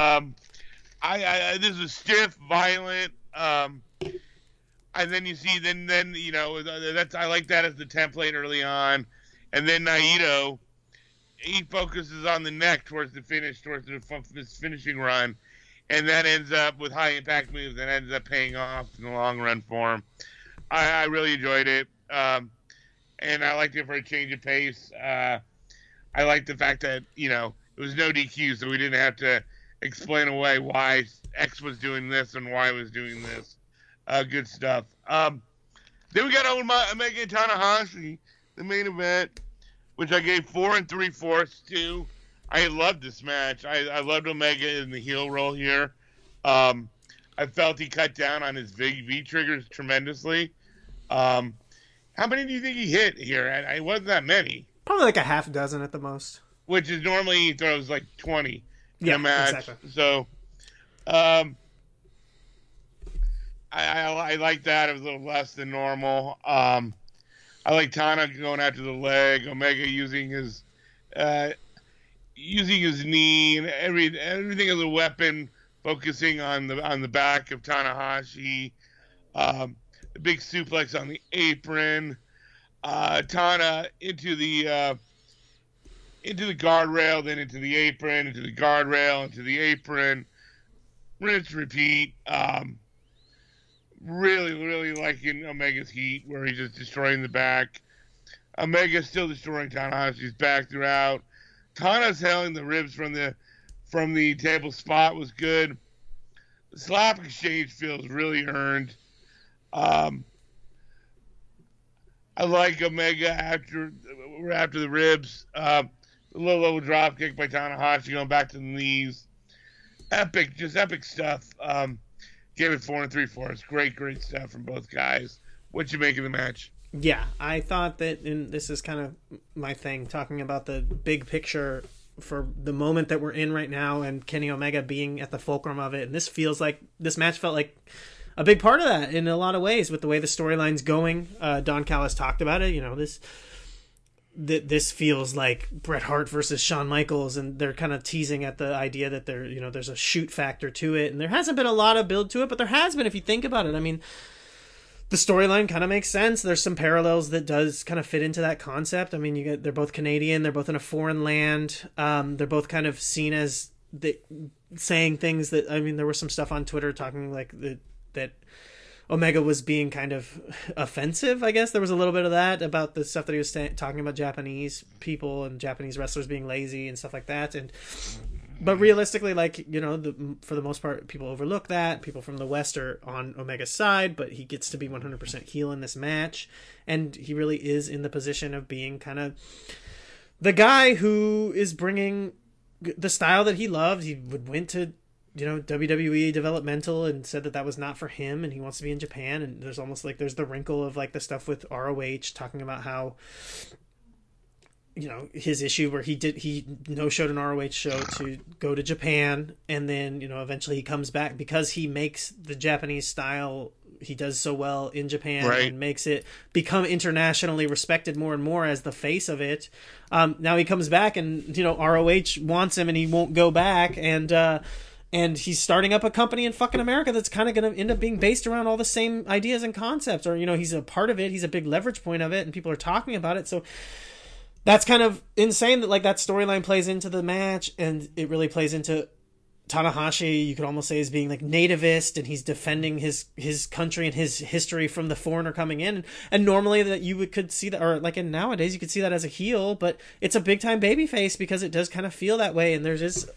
This is stiff, violent, and then you see, then you know I like that as the template early on, and then Naito, he focuses on the neck towards the finish, towards this finishing run, and that ends up with high impact moves that ends up paying off in the long run for him. I really enjoyed it. And I liked it for a change of pace. I liked the fact that, you know, it was no DQ, so we didn't have to explain away why X was doing this and Y was doing this. Good stuff. Then we got Omega and Tanahashi, the main event, which I gave 4 3/4 to. I loved this match. I loved Omega in the heel role here. I felt he cut down on his V triggers tremendously. How many do you think he hit here? It wasn't that many. Probably like a half dozen at the most. Which is normally he throws like 20 in a match. Exactly. So, I like that. It was a little less than normal. I like Tana going after the leg. Omega using his knee and everything as a weapon, focusing on the back of Tanahashi. The big suplex on the apron. Tana into the guardrail, then into the apron, into the guardrail, into the apron. Rinse, repeat. Really liking Omega's heat, where he's just destroying the back. Omega's still destroying Tanahashi's back throughout. Tana's hailing the ribs from the table spot was good. The slap exchange feels really earned. I like Omega after the ribs. A little drop kick by Tanahashi going back to the knees. Epic stuff. Gave it 4 3/4. Great stuff from both guys. What you make of the match? Yeah, I thought that, and this is kind of my thing, talking about the big picture for the moment that we're in right now, and Kenny Omega being at the fulcrum of it. And this match felt like a big part of that in a lot of ways, with the way the storyline's going. Don Callis talked about it. This feels like Bret Hart versus Shawn Michaels, and they're kind of teasing at the idea that there's a shoot factor to it, and there hasn't been a lot of build to it, but there has been if you think about it. I mean, the storyline kind of makes sense. There's some parallels that does kind of fit into that concept. I mean, they're both Canadian, they're both in a foreign land, they're both kind of seen as saying things that, I mean, there was some stuff on Twitter talking like that Omega was being kind of offensive, I guess. There was a little bit of that about the stuff that he was talking about Japanese people and Japanese wrestlers being lazy and stuff like that. But realistically, for the most part, people overlook that. People from the West are on Omega's side, but he gets to be 100% heel in this match. And he really is in the position of being kind of the guy who is bringing the style that he loved. He went to WWE developmental and said that was not for him, and he wants to be in Japan. And there's almost like there's the wrinkle of like the stuff with ROH talking about how his issue where he no-showed an ROH show to go to Japan, and then eventually he comes back because he makes the Japanese style he does so well in Japan, right, and makes it become internationally respected more and more as the face of it. Now he comes back and ROH wants him and he won't go back, and he's starting up a company in fucking America that's kind of going to end up being based around all the same ideas and concepts. Or, he's a part of it. He's a big leverage point of it, and people are talking about it. So that's kind of insane that, like, that storyline plays into the match, and it really plays into Tanahashi, you could almost say, as being, like, nativist, and he's defending his country and his history from the foreigner coming in. And normally that could see that, or, like, in nowadays, you could see that as a heel, but it's a big-time babyface because it does kind of feel that way, and there's just,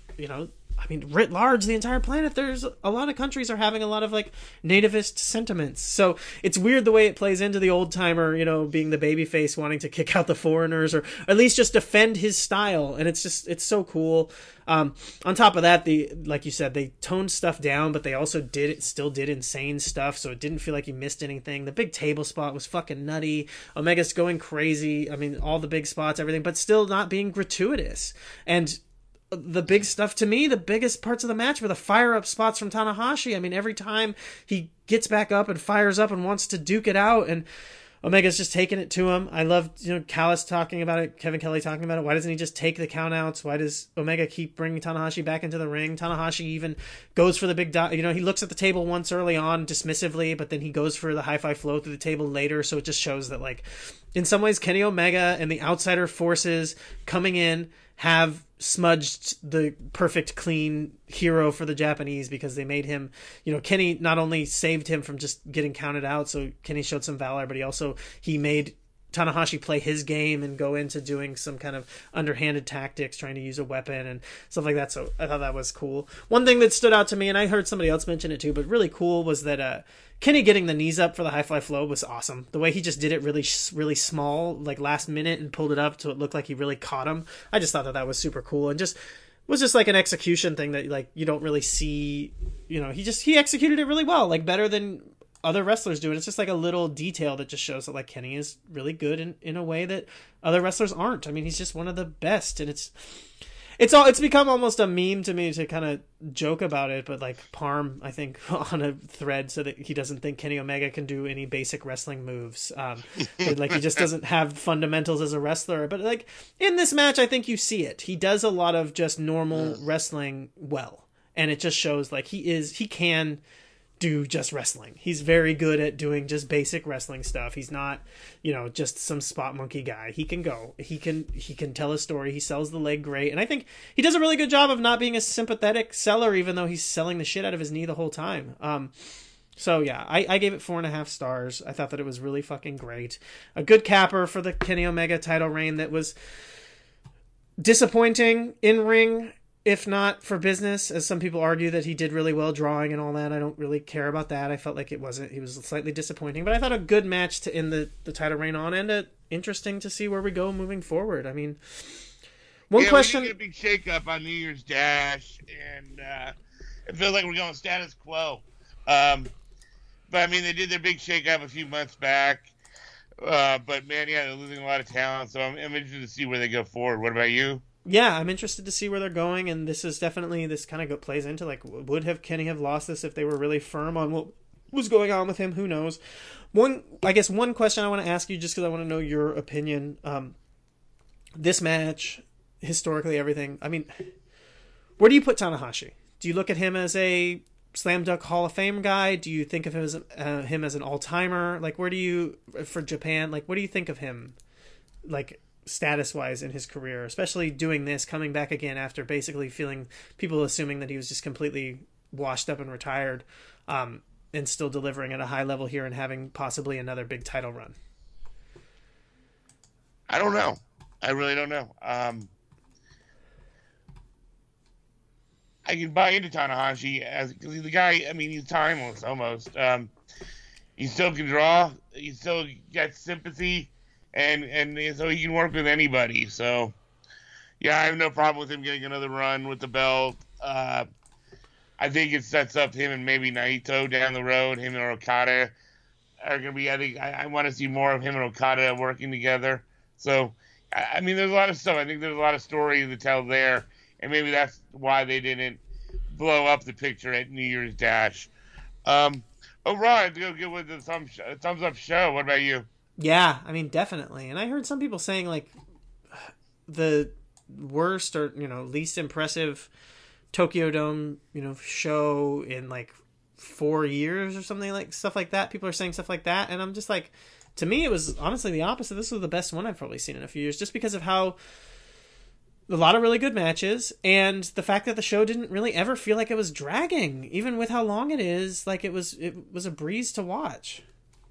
I mean, writ large, the entire planet, there's a lot of countries are having a lot of, like, nativist sentiments. So it's weird the way it plays into the old timer, being the babyface, wanting to kick out the foreigners, or at least just defend his style. And it's so cool. On top of that, like you said, they toned stuff down, but they also still did insane stuff. So it didn't feel like you missed anything. The big table spot was fucking nutty. Omega's going crazy. I mean, all the big spots, everything, but still not being gratuitous. And the big stuff, to me, the biggest parts of the match were the fire-up spots from Tanahashi. I mean, every time he gets back up and fires up and wants to duke it out, and Omega's just taking it to him. I love, Callis talking about it, Kevin Kelly talking about it. Why doesn't he just take the countouts? Why does Omega keep bringing Tanahashi back into the ring? Tanahashi even goes for the big he looks at the table once early on dismissively, but then he goes for the high-five flow through the table later, so it just shows that, like, in some ways, Kenny Omega and the outsider forces coming in have smudged the perfect clean hero for the Japanese, because they made him, Kenny not only saved him from just getting counted out, so Kenny showed some valor, but he made Tanahashi play his game and go into doing some kind of underhanded tactics, trying to use a weapon and stuff like that. So I thought that was cool. One thing that stood out to me, and I heard somebody else mention it too, but really cool, was that Kenny getting the knees up for the high fly flow was awesome. The way he just did it really, really small, like last minute, and pulled it up so it looked like he really caught him. I just thought that was super cool, and was just like an execution thing that, like, you don't really see. He executed it really well, like better than other wrestlers do it. It's just like a little detail that just shows that, like, Kenny is really good in a way that other wrestlers aren't. I mean, he's just one of the best, and it's it's become almost a meme to me to kind of joke about it, but like Parm, I think, on a thread so that he doesn't think Kenny Omega can do any basic wrestling moves. Like he just doesn't have fundamentals as a wrestler. But like in this match, I think you see it. He does a lot of just normal wrestling well, and it just shows like he can do just wrestling. He's very good at doing just basic wrestling stuff. He's not, just some spot monkey guy. He can go. He can tell a story. He sells the leg great. And I think he does a really good job of not being a sympathetic seller, even though he's selling the shit out of his knee the whole time. So yeah, I gave it 4.5 stars. I thought that it was really fucking great. A good capper for the Kenny Omega title reign that was disappointing in ring, if not for business, as some people argue that he did really well drawing and all that. I don't really care about that. I felt like he was slightly disappointing, but I thought a good match to end the title reign on, and interesting to see where we go moving forward. I mean, one question. We get a big shakeup on New Year's Dash, and it feels like we're going status quo. But I mean, they did their big shakeup a few months back. But man, yeah, they're losing a lot of talent, so I'm interested to see where they go forward. What about you? Yeah, I'm interested to see where they're going, and this kind of plays into, like, would Kenny have lost this if they were really firm on what was going on with him? Who knows? One question I want to ask you, just because I want to know your opinion. This match, historically, everything, I mean, where do you put Tanahashi? Do you look at him as a Slam Dunk Hall of Fame guy? Do you think of him as an all-timer? Like, where do you, for Japan, like, what do you think of him, like, status-wise in his career, especially doing this, coming back again after basically people assuming that he was just completely washed up and retired, and still delivering at a high level here and having possibly another big title run? I don't know. I really don't know. I can buy into Tanahashi because he's the guy. I mean, he's timeless almost. He still can draw. He still gets sympathy. And so he can work with anybody. So, yeah, I have no problem with him getting another run with the belt. I think it sets up him and maybe Naito down the road. Him and Okada are going to be, I want to see more of him and Okada working together. So, I mean, there's a lot of stuff. I think there's a lot of story to tell there. And maybe that's why they didn't blow up the picture at New Year's Dash. Overall, go get with the thumbs up show. What about you? Yeah, I mean, definitely. And I heard some people saying, like, the worst or, least impressive Tokyo Dome, show in, like, 4 years or something, like, stuff like that. People are saying stuff like that. And I'm just like, to me, it was honestly the opposite. This was the best one I've probably seen in a few years, just because of how a lot of really good matches, and the fact that the show didn't really ever feel like it was dragging, even with how long it is. Like, it was a breeze to watch.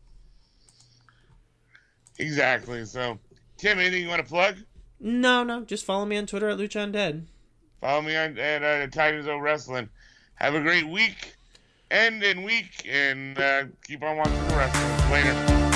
Exactly. So, Tim, anything you want to plug? No. Just follow me on Twitter at Lucha Undead. Follow me on at Titans O Wrestling. Have a great week, and keep on watching the wrestling. Later.